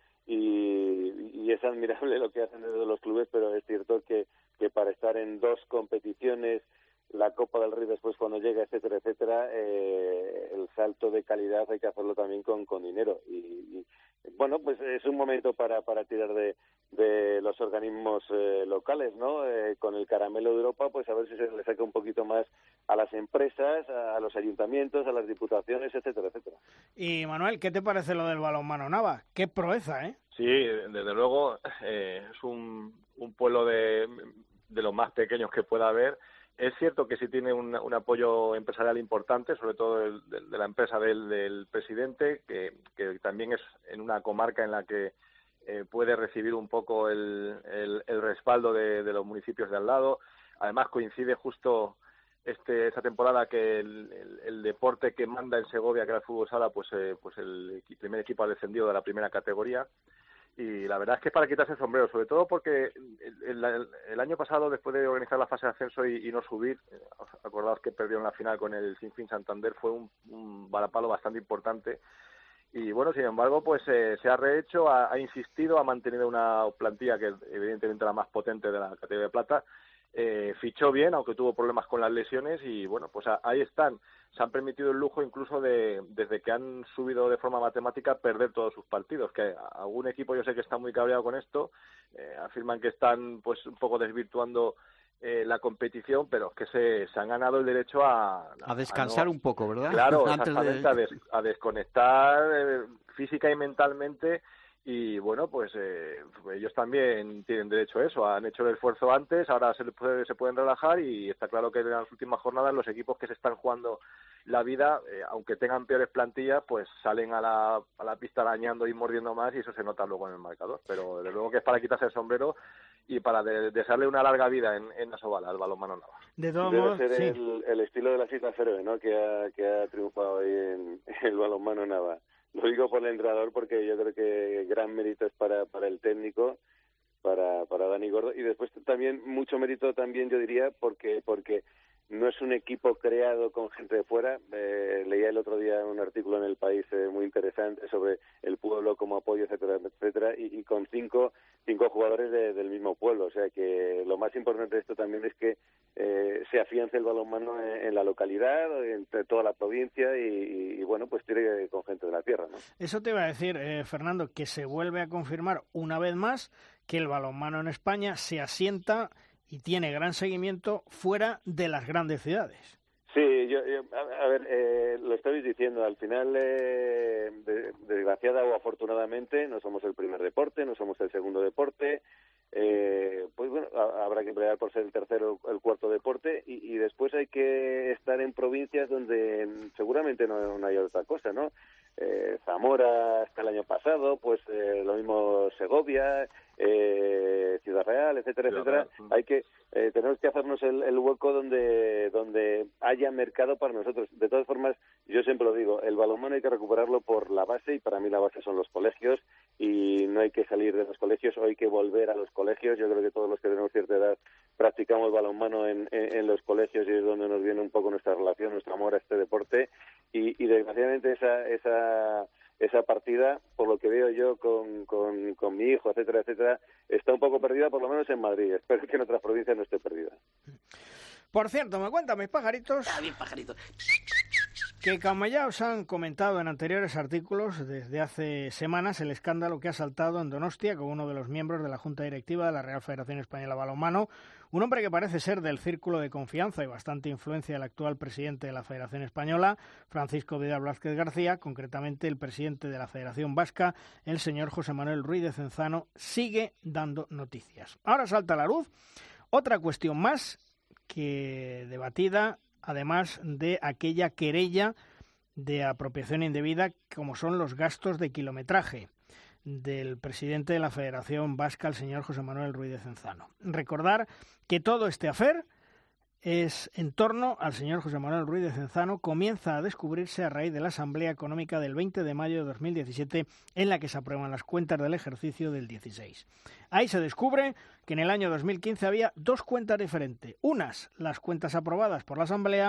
y, y es admirable lo que hacen desde los clubes, pero es cierto que, que para estar en dos competiciones, la Copa del Rey después cuando llega, etcétera, etcétera, eh, el salto de calidad hay que hacerlo también con, con dinero, y, y bueno, pues es un momento para, para tirar de, de los organismos organismos eh, locales, ¿no? Eh, con el caramelo de Europa, pues a ver si se le saca un poquito más a las empresas, a los ayuntamientos, a las diputaciones, etcétera, etcétera. Y Manuel, ¿qué te parece lo del balonmano Nava? Qué proeza, ¿eh? Sí, desde luego eh, es un, un pueblo de, de los más pequeños que pueda haber. Es cierto que sí tiene un, un apoyo empresarial importante, sobre todo el, de, de la empresa del, del presidente, que, que también es en una comarca en la que eh, puede recibir un poco el, el, el respaldo de, de los municipios de al lado. Además coincide justo este esta temporada que el, el, el deporte que manda en Segovia, que era el fútbol sala, pues eh, pues el primer equipo ha descendido de la primera categoría. Y la verdad es que es para quitarse el sombrero, sobre todo porque el, el, el año pasado, después de organizar la fase de ascenso y, y no subir, acordaos que perdieron la final con el Sinfín Santander, fue un, un varapalo bastante importante. Y bueno, sin embargo, pues eh, se ha rehecho, ha, ha insistido, ha mantenido una plantilla que es evidentemente la más potente de la categoría de plata. Eh, fichó bien, aunque tuvo problemas con las lesiones, y bueno, pues a, ahí están. Se han permitido el lujo incluso de, desde que han subido de forma matemática, perder todos sus partidos, que algún equipo yo sé que está muy cabreado con esto, eh, afirman que están pues un poco desvirtuando eh, la competición, pero es que se, se han ganado el derecho a... A descansar a no, un poco, ¿verdad? Claro, Antes exactamente, de... a, des, a desconectar eh, física y mentalmente. Y bueno, pues eh, ellos también tienen derecho a eso, han hecho el esfuerzo antes, ahora se, puede, se pueden relajar, y está claro que en las últimas jornadas los equipos que se están jugando la vida, eh, aunque tengan peores plantillas, pues salen a la, a la pista arañando y mordiendo más, y eso se nota luego en el marcador. Pero desde luego que es para quitarse el sombrero y para de, desearle una larga vida en, en Asobal al balonmano Nava. De todos Debe modos, ser sí. el, el estilo de las Islas Feroe, ¿no? Que ha, que ha triunfado hoy en, en el balonmano Nava. Lo digo por el entrenador porque yo creo que gran mérito es para, para el técnico, para, para Dani Gordo, y después también mucho mérito también yo diría porque porque no es un equipo creado con gente de fuera. Eh, leía el otro día un artículo en El País eh, muy interesante sobre el pueblo como apoyo, etcétera, etcétera, y, y con cinco cinco jugadores de, del mismo pueblo. O sea que lo más importante de esto también es que eh, se afiance el balonmano en, en la localidad, entre toda la provincia, y, y, y bueno, pues tire con gente de la tierra, ¿no? Eso te iba a decir, eh, Fernando, que se vuelve a confirmar una vez más que el balonmano en España se asienta y tiene gran seguimiento fuera de las grandes ciudades. Sí, yo, yo a, a ver, eh, lo estabais diciendo, al final, eh, de, desgraciada o afortunadamente, no somos el primer deporte, no somos el segundo deporte, eh, pues bueno, a, habrá que pelear por ser el tercero o el cuarto deporte, y, y después hay que estar en provincias donde seguramente no, no hay otra cosa, ¿no? Eh, Zamora hasta el año pasado, pues eh, lo mismo Segovia, eh, Ciudad Real, etcétera, Ciudad etcétera. Real. Hay que eh, tenemos que hacernos el, el hueco donde donde haya mercado para nosotros. De todas formas, yo siempre lo digo, el balonmano hay que recuperarlo por la base, y para mí la base son los colegios, y no hay que salir de los colegios, o hay que volver a los colegios. Yo creo que todos los que tenemos cierta edad practicamos balonmano en, en, en los colegios, y es donde nos viene un poco nuestra relación, nuestro amor a este deporte, y, y desgraciadamente esa esa esa partida, por lo que veo yo con, con, con mi hijo, etcétera, etcétera, está un poco perdida, por lo menos en Madrid. Espero que en otras provincias no esté perdida. Por cierto, me cuentan mis pajaritos, Ah, bien, pajarito. que como ya os han comentado en anteriores artículos, desde hace semanas el escándalo que ha saltado en Donostia con uno de los miembros de la Junta Directiva de la Real Federación Española de Balonmano, un hombre que parece ser del círculo de confianza y bastante influencia del actual presidente de la Federación Española, Francisco Vidal Blázquez García, concretamente el presidente de la Federación Vasca, el señor José Manuel Ruiz de Cenzano, sigue dando noticias. Ahora salta a la luz otra cuestión más que debatida, además de aquella querella de apropiación indebida, como son los gastos de kilometraje del presidente de la Federación Vasca, el señor José Manuel Ruiz de Cenzano. Recordar que todo este afer es en torno al señor José Manuel Ruiz de Cenzano, comienza a descubrirse a raíz de la Asamblea Económica del veinte de mayo de dos mil diecisiete, en la que se aprueban las cuentas del ejercicio del dieciséis. Ahí se descubre que en el año dos mil quince había dos cuentas diferentes. Unas, las cuentas aprobadas por la Asamblea,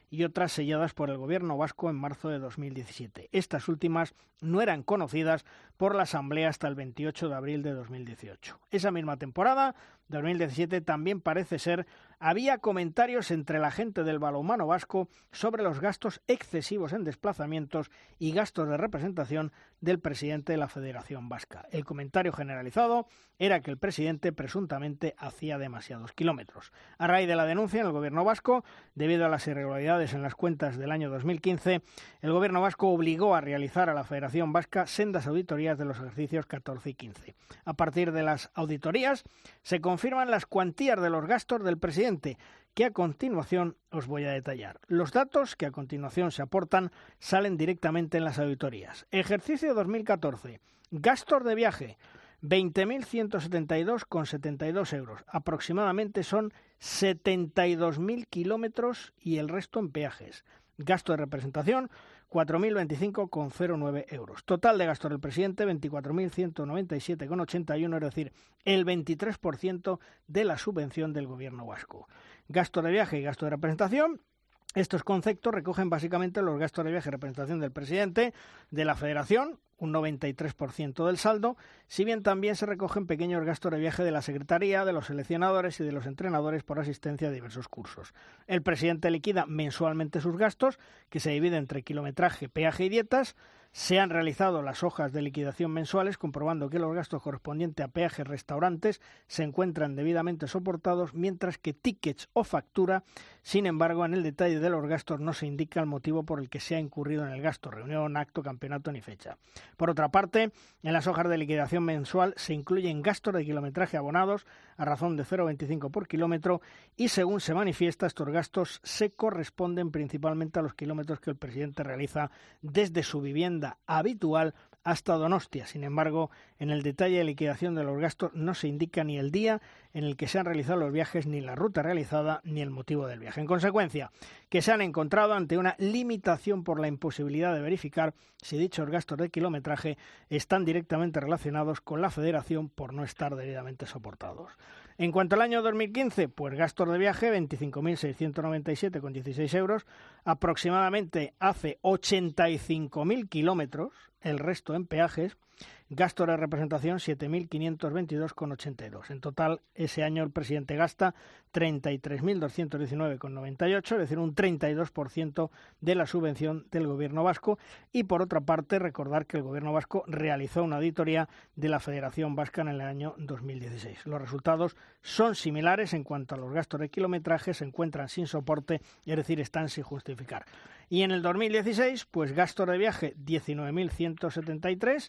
y otras selladas por el gobierno vasco en marzo de dos mil diecisiete. Estas últimas no eran conocidas por la Asamblea hasta el veintiocho de abril de dos mil dieciocho. Esa misma temporada, dos mil diecisiete, también parece ser, había comentarios entre la gente del balonmano vasco sobre los gastos excesivos en desplazamientos y gastos de representación del presidente de la Federación Vasca. El comentario generalizado era que el presidente presuntamente hacía demasiados kilómetros. A raíz de la denuncia en el gobierno vasco, debido a las irregularidades en las cuentas del año dos mil quince, el gobierno vasco obligó a realizar a la Federación Vasca sendas auditorías de los ejercicios catorce y quince. A partir de las auditorías se confirman las cuantías de los gastos del presidente, que a continuación os voy a detallar. Los datos que a continuación se aportan salen directamente en las auditorías. Ejercicio dos mil catorce. Gastos de viaje, veinte mil ciento setenta y dos coma setenta y dos euros. Aproximadamente son setenta y dos mil kilómetros y el resto en peajes. Gasto de representación, cuatro mil veinticinco coma cero nueve euros. Total de gastos del presidente, veinticuatro mil ciento noventa y siete coma ochenta y uno, es decir, el veintitrés por ciento de la subvención del gobierno vasco. Gasto de viaje y gasto de representación. Estos conceptos recogen básicamente los gastos de viaje y representación del presidente de la Federación, un noventa y tres por ciento del saldo, si bien también se recogen pequeños gastos de viaje de la Secretaría, de los seleccionadores y de los entrenadores por asistencia a diversos cursos. El presidente liquida mensualmente sus gastos, que se dividen entre kilometraje, peaje y dietas. Se han realizado las hojas de liquidación mensuales, comprobando que los gastos correspondientes a peajes, restaurantes, se encuentran debidamente soportados, mientras que tickets o factura, sin embargo, en el detalle de los gastos no se indica el motivo por el que se ha incurrido en el gasto, reunión, acto, campeonato ni fecha. Por otra parte, en las hojas de liquidación mensual se incluyen gastos de kilometraje abonados a razón de cero coma veinticinco por kilómetro y, según se manifiesta, estos gastos se corresponden principalmente a los kilómetros que el presidente realiza desde su vivienda habitual hasta Donostia. Sin embargo, en el detalle de liquidación de los gastos no se indica ni el día en el que se han realizado los viajes, ni la ruta realizada, ni el motivo del viaje. En consecuencia, que se han encontrado ante una limitación por la imposibilidad de verificar si dichos gastos de kilometraje están directamente relacionados con la Federación por no estar debidamente soportados. En cuanto al año dos mil quince, pues gastos de viaje, veinticinco mil seiscientos noventa y siete coma dieciséis euros, aproximadamente hace ochenta y cinco mil kilómetros, el resto en peajes. Gastos de representación, siete mil quinientos veintidós coma ochenta y dos. En total, ese año el presidente gasta treinta y tres mil doscientos diecinueve coma noventa y ocho, es decir, un treinta y dos por ciento de la subvención del gobierno vasco. Y por otra parte, recordar que el gobierno vasco realizó una auditoría de la Federación Vasca en el año dos mil dieciséis. Los resultados son similares en cuanto a los gastos de kilometraje, se encuentran sin soporte, es decir, están sin justificar. Y en el dos mil dieciséis, pues gastos de viaje, diecinueve mil ciento setenta y tres,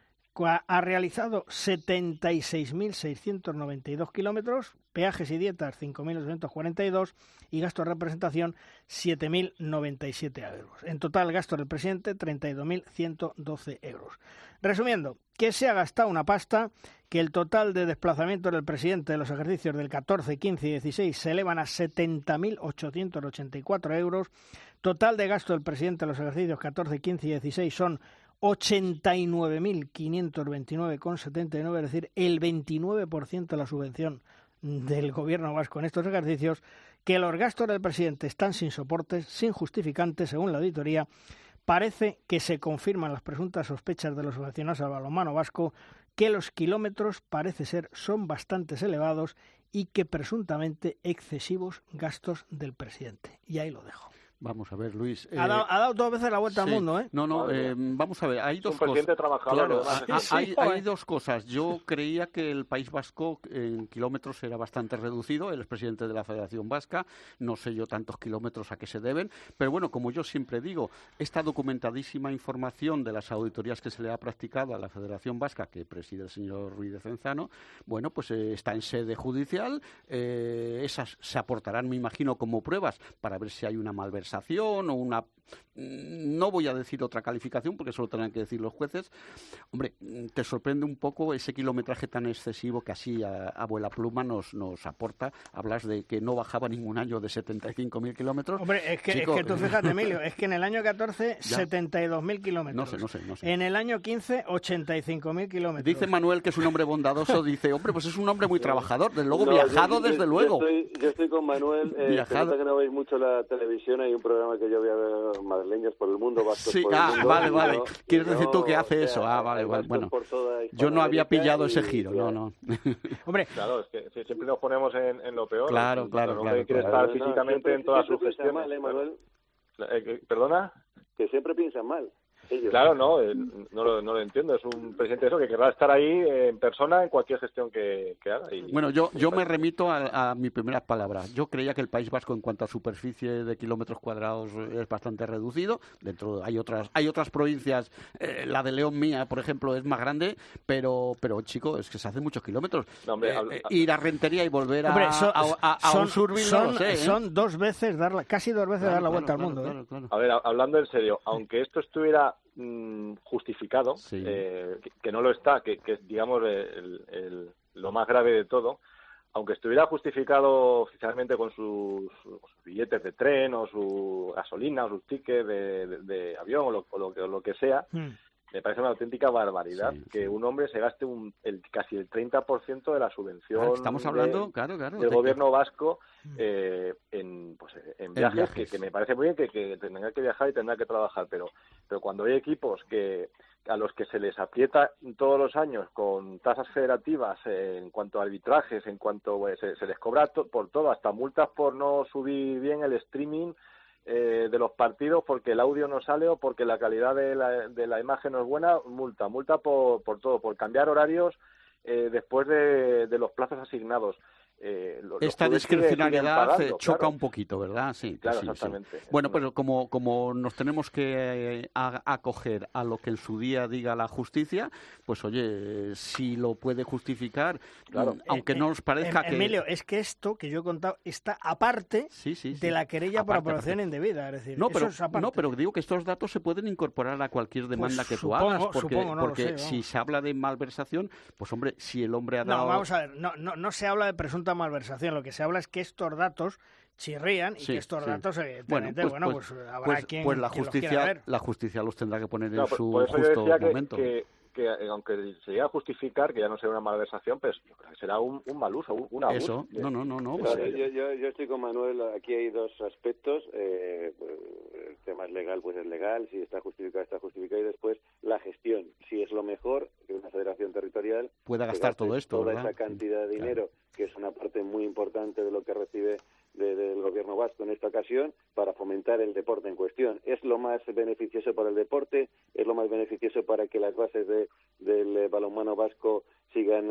ha realizado setenta y seis mil seiscientos noventa y dos kilómetros, peajes y dietas cinco mil doscientos cuarenta y dos y gastos de representación siete mil noventa y siete euros. En total, gastos del presidente treinta y dos mil ciento doce euros. Resumiendo, que se ha gastado una pasta, que el total de desplazamientos del presidente de los ejercicios del catorce, quince y dieciséis se elevan a setenta mil ochocientos ochenta y cuatro euros. Total de gasto del presidente de los ejercicios catorce, quince y dieciséis son ochenta y nueve mil quinientos veintinueve coma setenta y nueve, es decir, el veintinueve por ciento de la subvención del gobierno vasco en estos ejercicios, que los gastos del presidente están sin soportes, sin justificantes, según la auditoría. Parece que se confirman las presuntas sospechas de los subvencionados al balonmano vasco, que los kilómetros parece ser son bastante elevados y que presuntamente excesivos gastos del presidente. Y ahí lo dejo. Vamos a ver, Luis. Eh, ha, dado, ha dado dos veces la vuelta sí, al mundo, ¿eh? No, no, eh, vamos a ver, hay dos cosas. Claro, hay, hay, hay dos cosas. Yo creía que el País Vasco en kilómetros era bastante reducido. Él es presidente de la Federación Vasca. No sé yo tantos kilómetros a qué se deben. Pero bueno, como yo siempre digo, esta documentadísima información de las auditorías que se le ha practicado a la Federación Vasca, que preside el señor Ruiz de Cenzano, bueno, pues eh, está en sede judicial. Eh, esas se aportarán, me imagino, como pruebas para ver si hay una malversación o una, no voy a decir otra calificación porque eso lo tendrán que decir los jueces. Hombre, te sorprende un poco ese kilometraje tan excesivo que así a, a vuela pluma nos, nos aporta. Hablas de que no bajaba ningún año de setenta y cinco mil kilómetros. Hombre, es que, Chico, es que tú fíjate, Emilio, es que en el año catorce, ya. setenta y dos mil kilómetros. No sé, no sé, no sé. En el año quince, ochenta y cinco mil kilómetros. Dice Manuel que es un hombre bondadoso, dice, hombre, pues es un hombre muy trabajador, desde luego no, viajado, yo, desde yo, luego. Yo estoy, yo estoy con Manuel, eh, que, que no veis mucho la televisión, hay un programa que yo voy a ver, madrileños por el mundo, vascos sí, por ah, el mundo. vale, vale. No, ¿Quieres no, decir tú que hace o sea, eso? Ah, vale, vale. Bueno, yo no había pillado ese giro, no, no. Hombre, claro, es que siempre nos ponemos en, en lo peor. Claro, el, claro, el claro. quiere claro. estar No, físicamente siempre, en todas sus siempre gestiones. mal, ¿eh, Manuel? Eh, ¿Perdona? Que siempre piensan mal. Ellos. Claro, no, eh, no, lo, no lo entiendo. Es un presidente eso que querrá estar ahí eh, en persona en cualquier gestión que, que haga. Y, bueno, yo, yo me remito a, a mi primera palabra. Yo creía que el País Vasco, en cuanto a superficie de kilómetros cuadrados, es bastante reducido. Dentro hay otras hay otras provincias, eh, la de León mía, por ejemplo, es más grande, pero, pero chico, es que se hacen muchos kilómetros. No, hombre, eh, habla, eh, ir a Rentería y volver a, hombre, son, a, a, a son, un Surbil, son, no lo sé, ¿eh? son dos veces, dar la, casi dos veces claro, dar la claro, vuelta claro, al mundo. claro, ¿eh? claro. A ver, hablando en serio, aunque esto estuviera mmm, justificado, sí. eh, que, que no lo está, que, que es, digamos, el, el, lo más grave de todo, aunque estuviera justificado oficialmente con sus, sus billetes de tren o su gasolina o sus tickets de, de, de avión o lo, o lo, o lo que sea, mm. me parece una auténtica barbaridad sí, que sí. un hombre se gaste un, el, casi el treinta por ciento de la subvención claro, estamos hablando, de, claro, claro, del de gobierno que... vasco eh, en, pues, en viajes, en viajes. Que, que me parece muy bien que, que tendrán que viajar y tendrán que trabajar, pero, pero cuando hay equipos que a los que se les aprieta todos los años con tasas federativas eh, en cuanto a arbitrajes, en cuanto eh, se, se les cobra to, por todo, hasta multas por no subir bien el streaming eh, de los partidos porque el audio no sale o porque la calidad de la, de la imagen no es buena, multa, multa por, por todo, por cambiar horarios eh, después de, de los plazos asignados. Eh, lo, Esta discrecionalidad pagando, choca claro. un poquito, ¿verdad? Sí, claro, sí, exactamente. Sí. Bueno, pero como, como nos tenemos que eh, a, acoger a lo que en su día diga la justicia, pues oye, si lo puede justificar, claro. aunque eh, no nos parezca eh, que... Emilio, es que esto que yo he contado está aparte sí, sí, sí. de la querella aparte, por apropiación indebida, es decir, no, eso pero, es aparte. No, pero digo que estos datos se pueden incorporar a cualquier demanda pues que supongo, tú hagas, porque, supongo, no porque lo sé, si se habla de malversación, pues hombre, si el hombre ha dado... No, vamos a ver, no, no, no se habla de presunta malversación, lo que se habla es que estos datos chirrían y sí, que estos sí. datos evidentemente, bueno, bueno, pues, pues, pues habrá pues, quien, pues la quien justicia los quiera ver. la justicia los tendrá que poner no, en por, su por eso justo yo decía que, momento. Que, que aunque se llegue a justificar, que ya no será una malversación, pues yo creo que será un, un mal uso, un, un abuso. Eso, no, no, no, no. Pues, claro, yo, yo, yo estoy con Manuel, aquí hay dos aspectos, eh, el tema es legal, pues es legal, si está justificado, está justificado, y después la gestión, si es lo mejor que una federación territorial pueda gastar todo esto, toda ¿verdad? esa cantidad de dinero, claro. que es una parte muy importante de lo que recibe de, del gobierno vasco en esta ocasión, para fomentar el deporte en cuestión. Es lo más beneficioso para el deporte, es lo más beneficioso para que las bases de, del eh, balonmano vasco sigan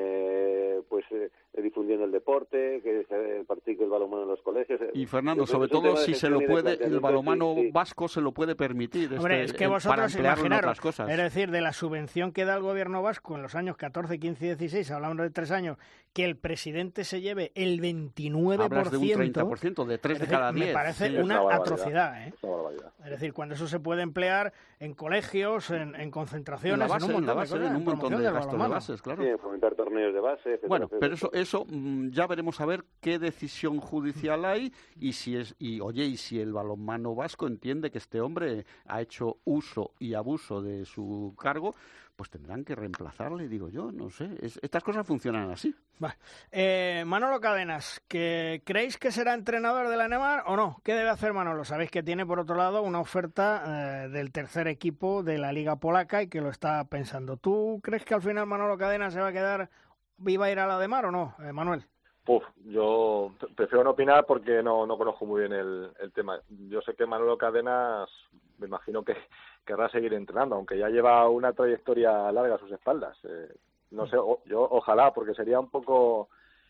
eh, pues eh, difundiendo el deporte, que se practique el balonmano en los colegios. Y Fernando, sobre todo si se lo puede, el balonmano sí, sí. vasco se lo puede permitir. Hombre, este, es que vosotros imaginaros, cosas. Es decir, de la subvención que da el gobierno vasco en los años catorce, quince y dieciséis, hablamos de tres años, que el presidente se lleve el veintinueve por ciento. Hablas de un treinta por ciento, de tres de cada diez. Me parece sí, una, una atrocidad, ¿eh? Es una barbaridad. Es decir, cuando eso se puede emplear en colegios, en, en concentraciones, en, la base, en un montón en, la base, de, cosas, en un montón de gastos de bases, claro. Sí, fomentar torneos de base, etcétera, bueno, etcétera. pero eso, eso ya veremos a ver qué decisión judicial hay y si es y oye y si el balonmano vasco entiende que este hombre ha hecho uso y abuso de su cargo, pues tendrán que reemplazarle, digo yo, no sé. Es, estas cosas funcionan así. Vale. Eh, Manolo Cadenas, ¿que ¿creéis que será entrenador de la Nemar o no? ¿Qué debe hacer Manolo? Sabéis que tiene, por otro lado, una oferta eh, del tercer equipo de la Liga Polaca y que lo está pensando. ¿Tú crees que al final Manolo Cadenas se va a quedar, iba a ir a la Nemar o no, eh, Manuel? Uf, yo prefiero no opinar porque no, no conozco muy bien el, el tema. Yo sé que Manolo Cadenas, me imagino que querrá seguir entrenando, aunque ya lleva una trayectoria larga a sus espaldas. Eh, no sé, o, yo ojalá, porque sería un poco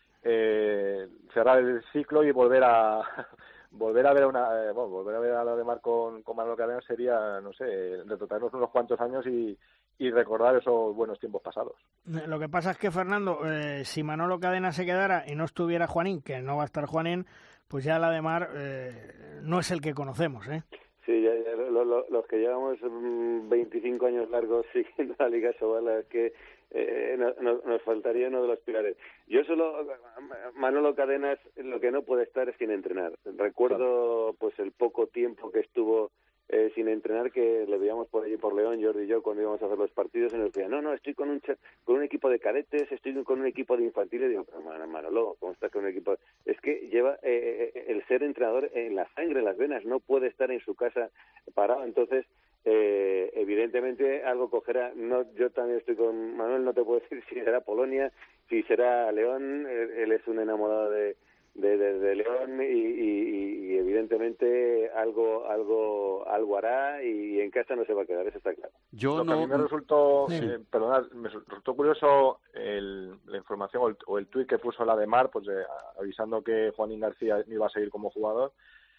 eh, cerrar el ciclo y volver a volver a ver una eh, bueno, volver a ver a la de Mar con, con Manolo Cadenas sería, no sé, retrotraernos unos cuantos años y, y recordar esos buenos tiempos pasados. Lo que pasa es que, Fernando, eh, si Manolo Cadenas se quedara y no estuviera Juanín, que no va a estar Juanín, pues ya la de Mar eh, no es el que conocemos, ¿eh? Sí, ya, ya, lo, lo, los que llevamos veinticinco años largos siguiendo la Liga Sobal, es que eh, no, no, nos faltaría uno de los pilares. Yo solo, Manolo Cadenas, lo que no puede estar es sin entrenar. Recuerdo pues el poco tiempo que estuvo eh, sin entrenar, que le veíamos por allí por León, Jordi y yo, cuando íbamos a hacer los partidos, y nos decía, no, no, estoy con un con un equipo de cadetes, estoy con un equipo de infantiles. Y digo, pero Manolo, ¿cómo estás con un equipo? Es que lleva eh, el ser entrenador en la sangre, en las venas, no puede estar en su casa parado. Entonces, eh, evidentemente algo cogerá. No, yo también estoy con Manuel, no te puedo decir si será Polonia, si será León. Él, él es un enamorado de, de, de, de León y, y, y evidentemente algo algo algo hará y en casa no se va a quedar, eso está claro. Yo Lo no... que a mí me resultó, Sí. eh, perdonad, me resultó curioso el, la información o el, o el tuit que puso la de Mar, pues eh, avisando que Juanín García iba a seguir como jugador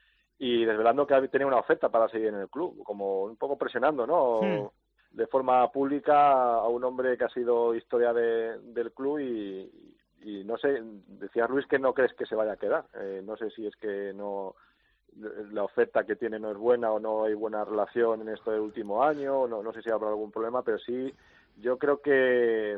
y desvelando que tenía una oferta para seguir en el club, como un poco presionando, ¿no? Sí. De forma pública a un hombre que ha sido historia de, del club y, y no sé, decía Luis que no crees que se vaya a quedar. Eh, no sé si es que no la oferta que tiene no es buena o no hay buena relación en este último año, no, no sé si habrá algún problema, pero sí yo creo que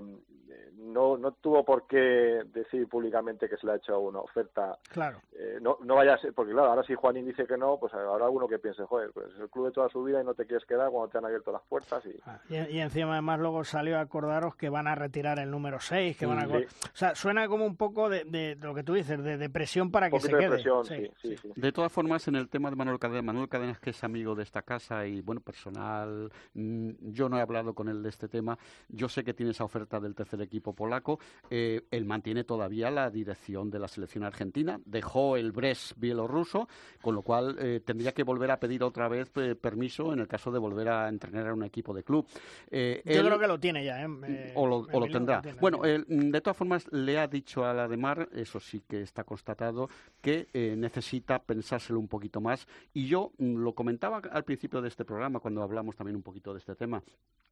no no tuvo por qué decir públicamente que se le ha hecho una oferta. Claro. Eh, no no vaya a ser, porque claro, ahora si Juanín dice que no, pues habrá alguno que piense, joder, pues es el club de toda su vida y no te quieres quedar cuando te han abierto las puertas. Y, ah, y, y encima además luego salió a acordaros que van a retirar el número seis, que van a... Sí. O sea, suena como un poco de, de, de lo que tú dices, de, de presión para que se de quede. presión, sí, sí, sí, sí. De todas formas, en el tema de Manuel Cadenas, Manuel Cadenas, que es amigo de esta casa y, bueno, personal, mmm, yo no he hablado con él de este tema, yo sé que tiene esa oferta del tercer equipo polaco, eh, él mantiene todavía la dirección de la selección argentina, dejó el Brest bielorruso, con lo cual eh, tendría que volver a pedir otra vez eh, permiso en el caso de volver a entrenar a un equipo de club. Eh, yo él, creo que lo tiene ya, ¿eh? eh o lo, o lo tendrá. Lo tiene, bueno, lo tiene. él, de todas formas, le ha dicho a la de Mar, eso sí que está constatado, que eh, necesita pensárselo un poquito más. Y yo mm, lo comentaba al principio de este programa, cuando hablamos también un poquito de este tema.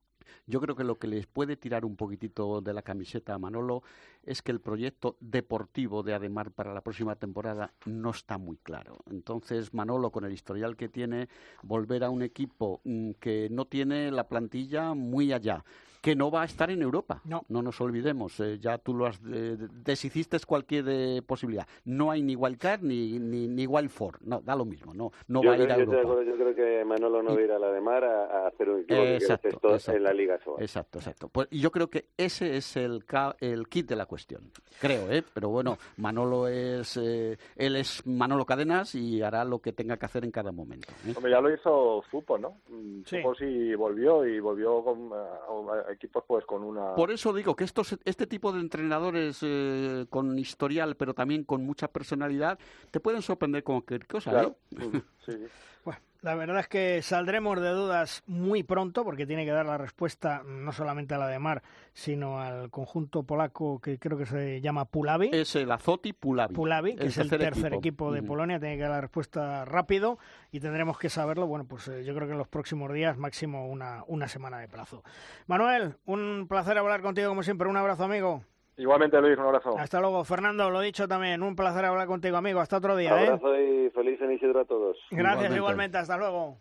Yo creo que lo que les puede tirar un poquitito de la camiseta a Manolo es que el proyecto deportivo de Ademar para la próxima temporada no está muy claro. Entonces, Manolo, con el historial que tiene, volver a un equipo mm, que no tiene la plantilla muy allá, que no va a estar en Europa. No, no nos olvidemos, eh, ya tú lo has eh, deshiciste cualquier eh, posibilidad. No hay ni Wildcard ni, ni, ni Wild Four, no, da lo mismo, no, no yo va creo, a ir a yo Europa. Acuerdo, yo creo que Manolo no va a ir a la de Mar a, a hacer un equipo Exacto, que quiere exacto, en la Liga Sobal. Exacto, exacto. Pues yo creo que ese es el, ca el kit de la cuestión, creo, ¿eh? Pero bueno, Manolo es, eh, él es Manolo Cadenas y hará lo que tenga que hacer en cada momento, ¿eh? Hombre, ya lo hizo Zupo, ¿no? Sí. Zupo sí volvió y volvió con a, a equipos pues con un Una... Por eso digo que estos, este tipo de entrenadores eh, con historial, pero también con mucha personalidad, te pueden sorprender con cualquier cosa, claro. ¿eh? Sí, sí. Bueno, la verdad es que saldremos de dudas muy pronto, porque tiene que dar la respuesta no solamente a la de Mar, sino al conjunto polaco que creo que se llama Puławy. Es el Azoty Puławy. Puławy, que el es el tercer equipo, equipo de uh-huh. Polonia, tiene que dar la respuesta rápido y tendremos que saberlo, bueno, pues eh, yo creo que en los próximos días, máximo una, una semana de plazo. Manuel, un placer hablar contigo como siempre, un abrazo, amigo. Igualmente, Luis, un abrazo. Hasta luego. Fernando, lo dicho también, un placer hablar contigo, amigo. Hasta otro día. Un abrazo ¿eh? y feliz San Isidro a todos. Gracias, igualmente. Igualmente. Hasta luego.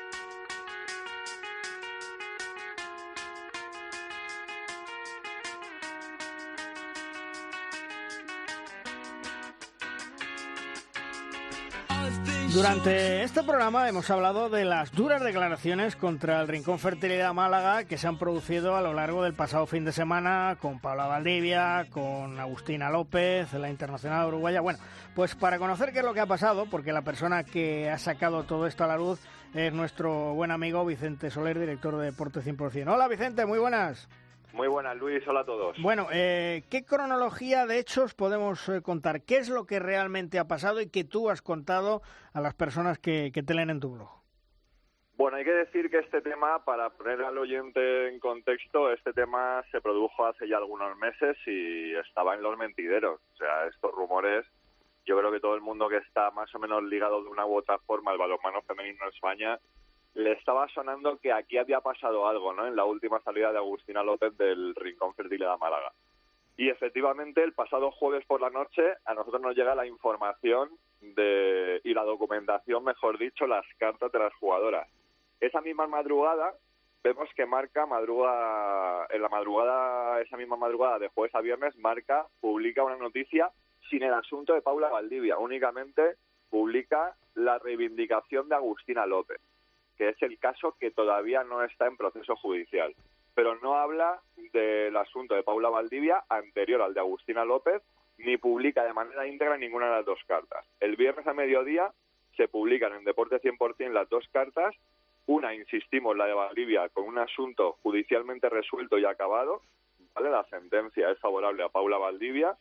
Durante este programa hemos hablado de las duras declaraciones contra el Rincón Fertilidad Málaga que se han producido a lo largo del pasado fin de semana con Paula Valdivia, con Agustina López, la internacional uruguaya. Bueno, pues para conocer qué es lo que ha pasado, porque la persona que ha sacado todo esto a la luz es nuestro buen amigo Vicente Soler, director de Deporte cien por cien. Hola Vicente, muy buenas. Muy buenas, Luis. Hola a todos. Bueno, eh, ¿qué cronología de hechos podemos eh, contar? ¿Qué es lo que realmente ha pasado y que tú has contado a las personas que, que te leen en tu blog? Bueno, hay que decir que este tema, para poner al oyente en contexto, este tema se produjo hace ya algunos meses y estaba en los mentideros. O sea, estos rumores, yo creo que todo el mundo que está más o menos ligado de una u otra forma al balonmano femenino en España le estaba sonando que aquí había pasado algo, ¿no? En la última salida de Agustina López del Rincón Fertilidad Málaga. Y efectivamente, el pasado jueves por la noche, a nosotros nos llega la información de y la documentación, mejor dicho, las cartas de las jugadoras. Esa misma madrugada, vemos que Marca madruga, en la madrugada, esa misma madrugada de jueves a viernes, Marca publica una noticia sin el asunto de Paula Valdivia, únicamente publica la reivindicación de Agustina López, que es el caso que todavía no está en proceso judicial. Pero no habla del asunto de Paula Valdivia anterior al de Agustina López, ni publica de manera íntegra ninguna de las dos cartas. El viernes a mediodía se publican en Deporte cien por ciento las dos cartas, una, insistimos, la de Valdivia, con un asunto judicialmente resuelto y acabado, ¿vale? La sentencia es favorable a Paula Valdivia,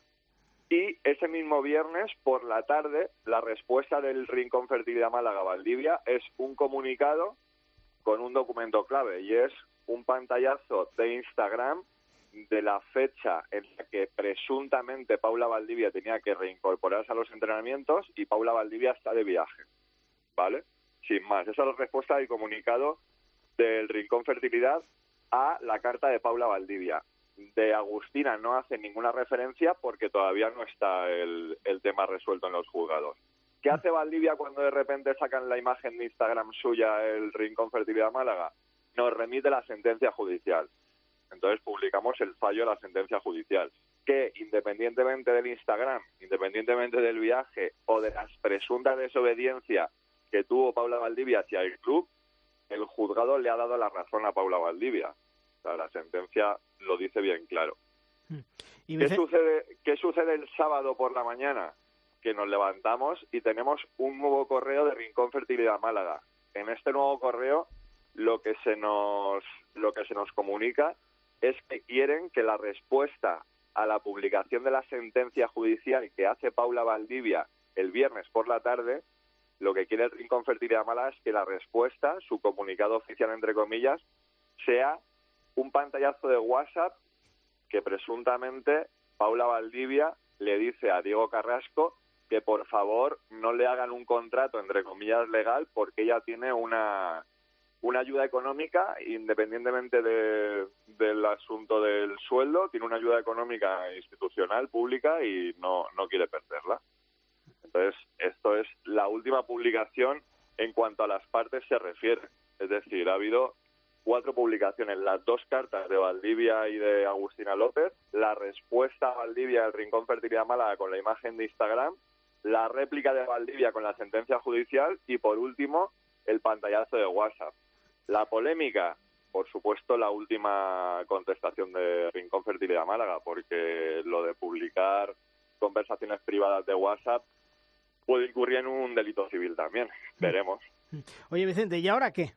y ese mismo viernes por la tarde la respuesta del Rincón Fertilidad Málaga Valdivia es un comunicado con un documento clave, y es un pantallazo de Instagram de la fecha en la que presuntamente Paula Valdivia tenía que reincorporarse a los entrenamientos y Paula Valdivia está de viaje, ¿vale? Sin más, esa es la respuesta del comunicado del Rincón Fertilidad a la carta de Paula Valdivia. De Agustina no hace ninguna referencia porque todavía no está el, el tema resuelto en los juzgados. ¿Qué hace Valdivia cuando de repente sacan la imagen de Instagram suya el Rincón Fertilidad Málaga? Nos remite la sentencia judicial. Entonces publicamos el fallo de la sentencia judicial, que independientemente del Instagram, independientemente del viaje o de las presuntas desobediencias que tuvo Paula Valdivia hacia el club, el juzgado le ha dado la razón a Paula Valdivia. O sea, la sentencia lo dice bien claro. ¿Y ¿Qué, sucede, ¿Qué sucede el sábado por la mañana? Que nos levantamos y tenemos un nuevo correo de Rincón Fertilidad Málaga. En este nuevo correo lo que se nos lo que se nos comunica es que quieren que la respuesta a la publicación de la sentencia judicial que hace Paula Valdivia el viernes por la tarde, lo que quiere el Rincón Fertilidad Málaga es que la respuesta, su comunicado oficial entre comillas, sea un pantallazo de WhatsApp que presuntamente Paula Valdivia le dice a Diego Carrasco que por favor no le hagan un contrato entre comillas legal porque ella tiene una una ayuda económica, independientemente de, del asunto del sueldo, tiene una ayuda económica institucional, pública, y no, no quiere perderla. Entonces, esto es la última publicación en cuanto a las partes se refiere. Es decir, ha habido cuatro publicaciones, las dos cartas de Valdivia y de Agustina López, la respuesta a Valdivia del Rincón Fertilidad Málaga con la imagen de Instagram, la réplica de Valdivia con la sentencia judicial y, por último, el pantallazo de WhatsApp. La polémica, por supuesto, la última contestación de Rincón Fertilidad Málaga, porque lo de publicar conversaciones privadas de WhatsApp puede incurrir en un delito civil también. Veremos. Oye, Vicente, ¿y ahora qué?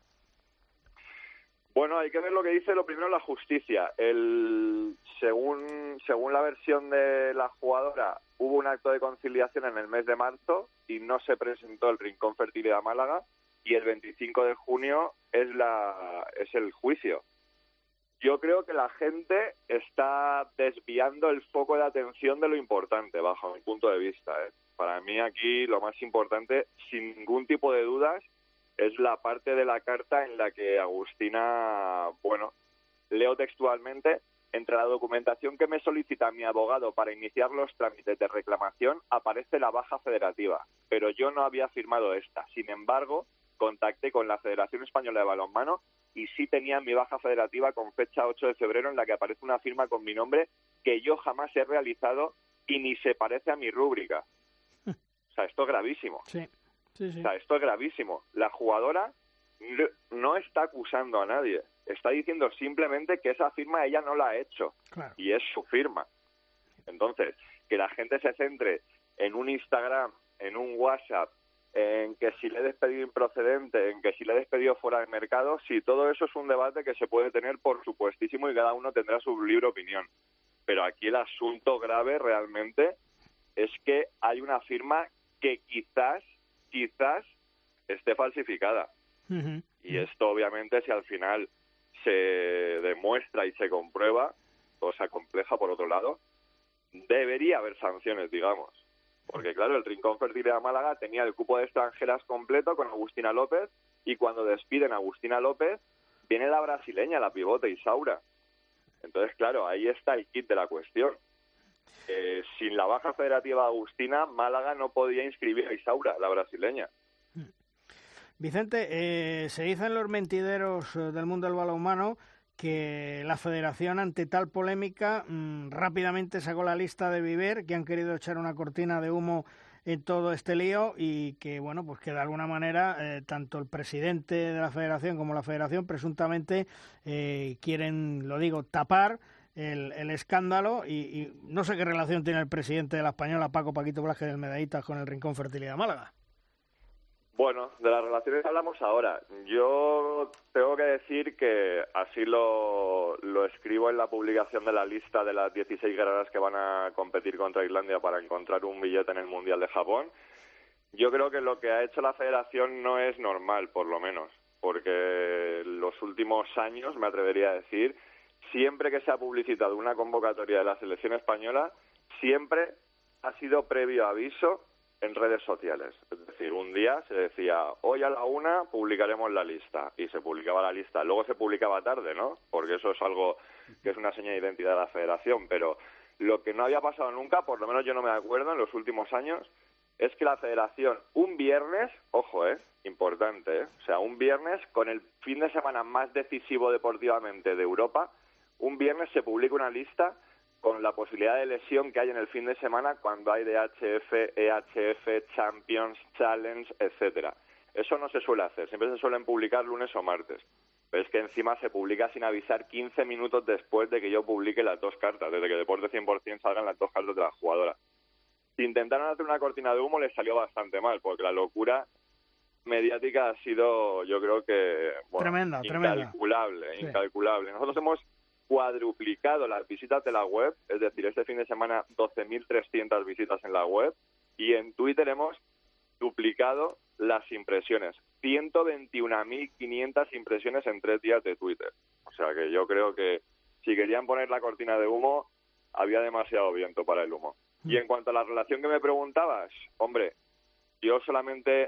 Bueno, hay que ver lo que dice lo primero la justicia. El, según, según la versión de la jugadora, hubo un acto de conciliación en el mes de marzo y no se presentó el Rincón Fertilidad Málaga, y el veinticinco de junio es la es el juicio. Yo creo que la gente está desviando el foco de atención de lo importante, bajo mi punto de vista, ¿eh? Para mí aquí lo más importante, sin ningún tipo de dudas, es la parte de la carta en la que Agustina, bueno, leo textualmente: entre la documentación que me solicita mi abogado para iniciar los trámites de reclamación aparece la baja federativa, pero yo no había firmado esta. Sin embargo, contacté con la Federación Española de Balonmano y sí tenía mi baja federativa con fecha ocho de febrero en la que aparece una firma con mi nombre que yo jamás he realizado y ni se parece a mi rúbrica. O sea, esto es gravísimo. Sí, sí, sí. O sea, esto es gravísimo. La jugadora no está acusando a nadie. Está diciendo simplemente que esa firma ella no la ha hecho. Claro. Y es su firma. Entonces, que la gente se centre en un Instagram, en un WhatsApp, en que si le he despedido improcedente, en que si le he despedido fuera del mercado, si todo eso es un debate que se puede tener, por supuestísimo, y cada uno tendrá su libre opinión. Pero aquí el asunto grave realmente es que hay una firma que quizás, quizás esté falsificada. Uh-huh. Y esto obviamente, si al final se demuestra y se comprueba, cosa compleja por otro lado, debería haber sanciones, digamos. Porque claro, el Rincón Fertilidad Málaga tenía el cupo de extranjeras completo con Agustina López, y cuando despiden a Agustina López viene la brasileña, la pivote Isaura. Entonces claro, ahí está el kit de la cuestión. Eh, sin la baja federativa de Agustina, Málaga no podía inscribir a Isaura, la brasileña. Vicente, eh, se dice en los mentideros del mundo del balonmano que la federación, ante tal polémica, mmm, rápidamente sacó la lista de Viver, que han querido echar una cortina de humo en todo este lío, y que, bueno, pues que de alguna manera eh, tanto el presidente de la federación como la federación presuntamente eh, quieren, lo digo, tapar el, el escándalo y, y no sé qué relación tiene el presidente de la Española, Paco Paquito Blasquez del Medallitas, con el Rincón Fertilidad Málaga. Bueno, de las relaciones hablamos ahora. Yo tengo que decir que así lo, lo escribo en la publicación de la lista de las dieciséis guerreras que van a competir contra Islandia para encontrar un billete en el Mundial de Japón. Yo creo que lo que ha hecho la federación no es normal, por lo menos, porque los últimos años, me atrevería a decir, siempre que se ha publicitado una convocatoria de la selección española, siempre ha sido previo aviso en redes sociales. Es decir, un día se decía, hoy a la una publicaremos la lista, y se publicaba la lista. Luego se publicaba tarde, ¿no? Porque eso es algo que es una seña de identidad de la federación, pero lo que no había pasado nunca, por lo menos yo no me acuerdo en los últimos años, es que la federación un viernes, ojo, eh, importante, eh, o sea, un viernes con el fin de semana más decisivo deportivamente de Europa, un viernes se publica una lista con la posibilidad de lesión que hay en el fin de semana cuando hay D H F, E H F, Champions, Challenge, etcétera. Eso no se suele hacer, siempre se suelen publicar lunes o martes. Pero es que encima se publica sin avisar quince minutos después de que yo publique las dos cartas, desde que Deporte cien por ciento salgan las dos cartas de la jugadora. Si intentaron hacer una cortina de humo, les salió bastante mal, porque la locura mediática ha sido, yo creo que, bueno, tremenda, incalculable, tremenda. incalculable. Sí. Nosotros hemos cuadruplicado las visitas de la web, es decir, este fin de semana doce mil trescientas visitas en la web, y en Twitter hemos duplicado las impresiones, ciento veintiuna mil quinientas impresiones en tres días de Twitter. O sea que yo creo que si querían poner la cortina de humo, había demasiado viento para el humo. Y en cuanto a la relación que me preguntabas, hombre, yo solamente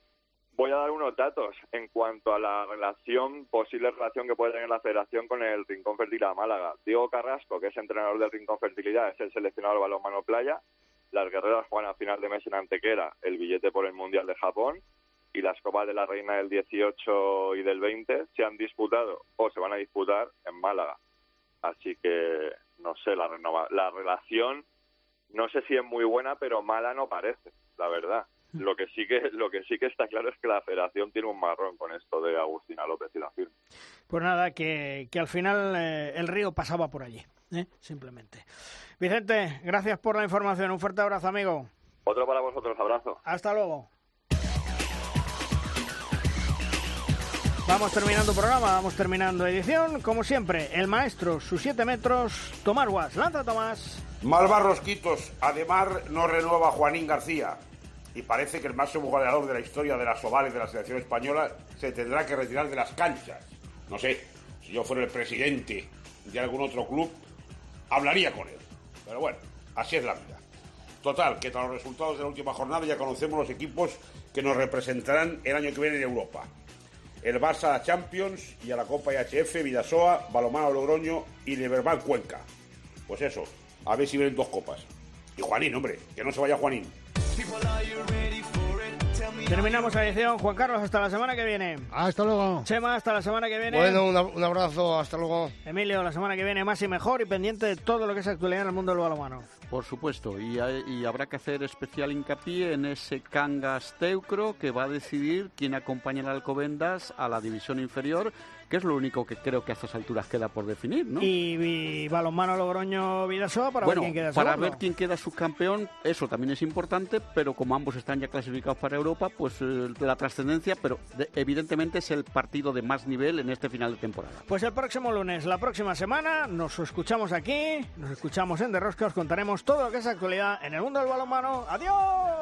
voy a dar unos datos en cuanto a la relación, posible relación que puede tener la federación con el Rincón Fertilidad Málaga. Diego Carrasco, que es entrenador del Rincón Fertilidad, es el seleccionador de balonmano playa. Las guerreras juegan a final de mes en Antequera el billete por el Mundial de Japón, y las Copas de la Reina del dieciocho y del veinte se han disputado o se van a disputar en Málaga. Así que, no sé, la, renova, la relación, no sé si es muy buena, pero mala no parece, la verdad. Lo que sí que lo que sí que está claro es que la federación tiene un marrón con esto de Agustina López y la firma. Pues nada, que, que al final eh, el río pasaba por allí, ¿eh? Simplemente. Vicente, gracias por la información. Un fuerte abrazo, amigo. Otro para vosotros, abrazo. Hasta luego. Vamos terminando programa, vamos terminando edición. Como siempre, el maestro, sus siete metros, Tomás Guas. Lanza, Tomás. Malvarros Quitos. Ademar no renueva a Juanín García. Y parece que el máximo goleador de la historia de las ovales de la selección española se tendrá que retirar de las canchas. No sé, si yo fuera el presidente de algún otro club, hablaría con él. Pero bueno, así es la vida. Total, que tras los resultados de la última jornada ya conocemos los equipos que nos representarán el año que viene en Europa. El Barça a Champions y a la Copa E H F, Vidasoa, Balonmano Logroño y Liberbank Cuenca. Pues eso, a ver si vienen dos copas. Y Juanín, hombre, que no se vaya Juanín. Terminamos la edición. Juan Carlos, hasta la semana que viene. Hasta luego. Chema, hasta la semana que viene. Bueno, un, un abrazo, hasta luego. Emilio, la semana que viene más y mejor, y pendiente de todo lo que es actualidad en el mundo del balonmano. Por supuesto, y, hay, y habrá que hacer especial hincapié en ese Cangas Teucro que va a decidir quién acompaña al Alcobendas a la división inferior, que es lo único que creo que a estas alturas queda por definir, ¿no? Y, y balonmano Logroño Vidasoa para bueno, ver quién queda para segundo. ver quién queda subcampeón, eso también es importante, pero como ambos están ya clasificados para Europa, pues eh, la trascendencia, pero de, evidentemente es el partido de más nivel en este final de temporada. Pues el próximo lunes, la próxima semana, nos escuchamos aquí, nos escuchamos en De Rosca, os contaremos todo lo que es actualidad en el mundo del balonmano. ¡Adiós!